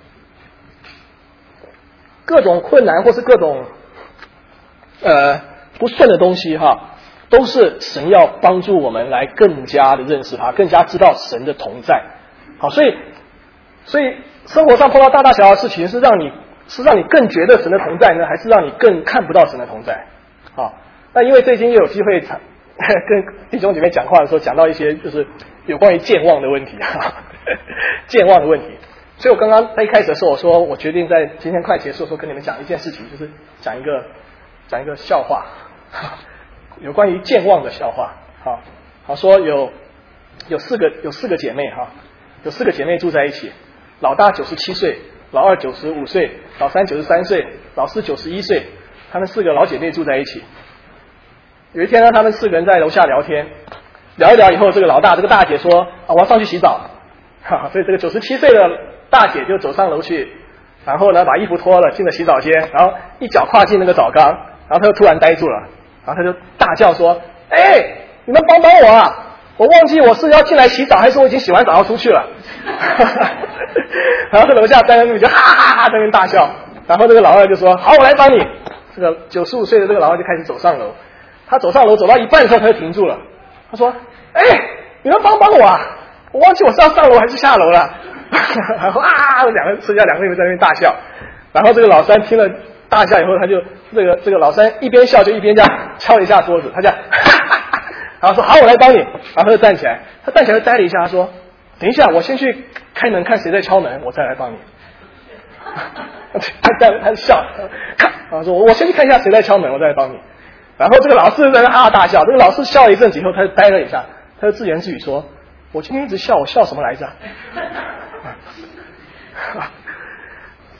各种困难或是各种呃不顺的东西哈，都是神要帮助我们来更加的认识他，更加知道神的同在。好，所以所以生活上碰到大大小小的事情，是让你是让你更觉得神的同在呢，还是让你更看不到神的同在？啊，那因为最近又有机会跟弟兄姐妹讲话的时候，讲到一些就是有关于健忘的问题啊，健忘的问题。所以我刚刚在一开始的时候，我说我决定在今天快结束的时候跟你们讲一件事情，就是讲一个讲一个笑话，有关于健忘的笑话。好，好说有有四个有四个姐妹哈，有四个姐妹住在一起，老大九十七岁，老二九十五岁，老三九十三岁，老四九十一岁，她们四个老姐妹住在一起。有一天呢，她们四个人在楼下聊天，聊一聊以后，这个老大这个大姐说啊，我要上去洗澡，哈哈，所以这个九十七岁的大姐就走上楼去，然后呢把衣服脱了，进了洗澡间，然后一脚跨进那个澡缸，然后她就突然呆住了，然后她就大叫说：“哎，你们帮帮我啊！我忘记我是要进来洗澡，还是我已经洗完澡要出去了。”然后在楼下三个女就哈哈哈在那边大笑，然后这个老二就说：“好，我来帮你。”这个九十五岁的这个老二就开始走上楼，他走上楼走到一半的时候他就停住了，他说：“哎，你们帮帮我啊！我忘记我是要上楼还是下楼了。”然后啊，两个剩下两个人在那边大笑，然后这个老三听了大笑以后，他就这个这个老三一边笑就一边这样敲了一下桌子，他这样，然后说：“好，我来帮你。”然后他就站起来，他站起来呆了一下，他说：“等一下，我先去开门看谁在敲门，我再来帮你。”他在他笑，看，然后说：“我先去看一下谁在敲门，我再来帮你。”然后这个老师在那哈哈大笑，这个老师笑了一阵子以后，他就呆了一下，他就自言自语说：“我今天一直笑，我笑什么来着？”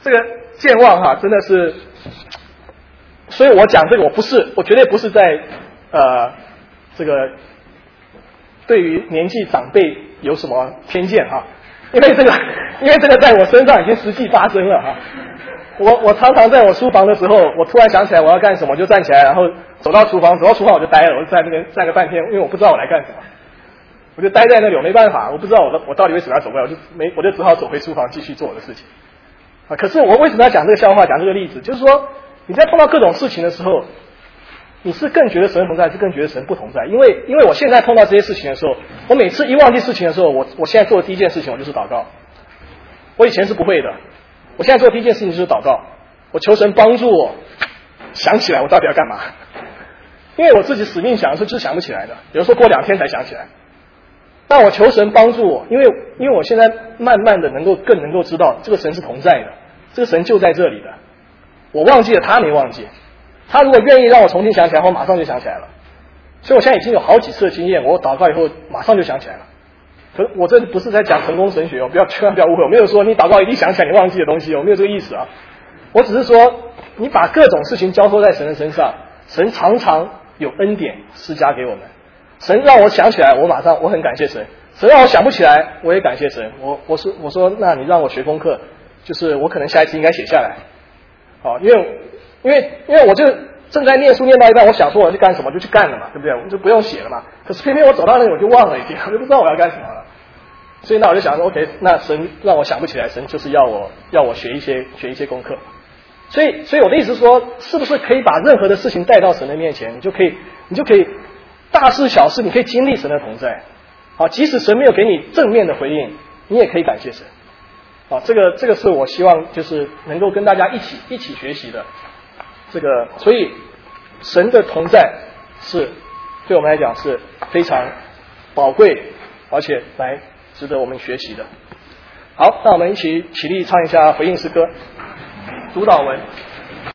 这个健忘哈，真的是，所以我讲这个，我不是，我绝对不是在呃这个对于年纪长辈有什么偏见哈，因为这个，因为这个在我身上已经实际发生了哈。我我常常在我书房的时候，我突然想起来我要干什么，就站起来，然后走到厨房，走到厨房我就呆了，我就在那边站个半天，因为我不知道我来干什么，我就待在那里，我没办法，我不知道我我到底为什么要走过来，我就没我就只好走回厨房继续做我的事情。啊，可是我为什么要讲这个笑话，讲这个例子，就是说你在碰到各种事情的时候，你是更觉得神同在，还是更觉得神不同在？因为因为我现在碰到这些事情的时候，我每次一忘记事情的时候，我我现在做的第一件事情我就是祷告。我以前是不会的，我现在做的第一件事情就是祷告，我求神帮助我想起来我到底要干嘛。因为我自己死命想的时候就是想不起来的，有的时候过两天才想起来。但我求神帮助我，因为因为我现在慢慢的能够更能够知道这个神是同在的，这个神就在这里的。我忘记了，他没忘记。他如果愿意让我重新想起来，我马上就想起来了。所以我现在已经有好几次的经验，我祷告以后马上就想起来了。可我这不是在讲成功神学哦，不要千万不要误会，我没有说你祷告一定想起来你忘记的东西，我没有这个意思啊。我只是说你把各种事情交托在神的身上，神常常有恩典施加给我们。神让我想起来，我马上我很感谢神；神让我想不起来，我也感谢神。我我说我说，那你让我学功课，就是我可能下一次应该写下来，好，因为因为因为我就正在念书念到一半，我想说我要去干什么就去干了嘛，对不对？我就不用写了嘛。可是偏偏我走到那里我就忘了已经，我就不知道我要干什么了。所以那我就想说 ，OK， 那神让我想不起来，神就是要我要我学一些学一些功课。所以所以我的意思是说，是不是可以把任何的事情带到神的面前，你就可以你就可以。大事小事，你可以经历神的同在。好，即使神没有给你正面的回应，你也可以感谢神。好，这个这个是我希望就是能够跟大家一起一起学习的。这个，所以神的同在是对我们来讲是非常宝贵，而且来值得我们学习的。好，那我们一起起立唱一下回应诗歌，主导文。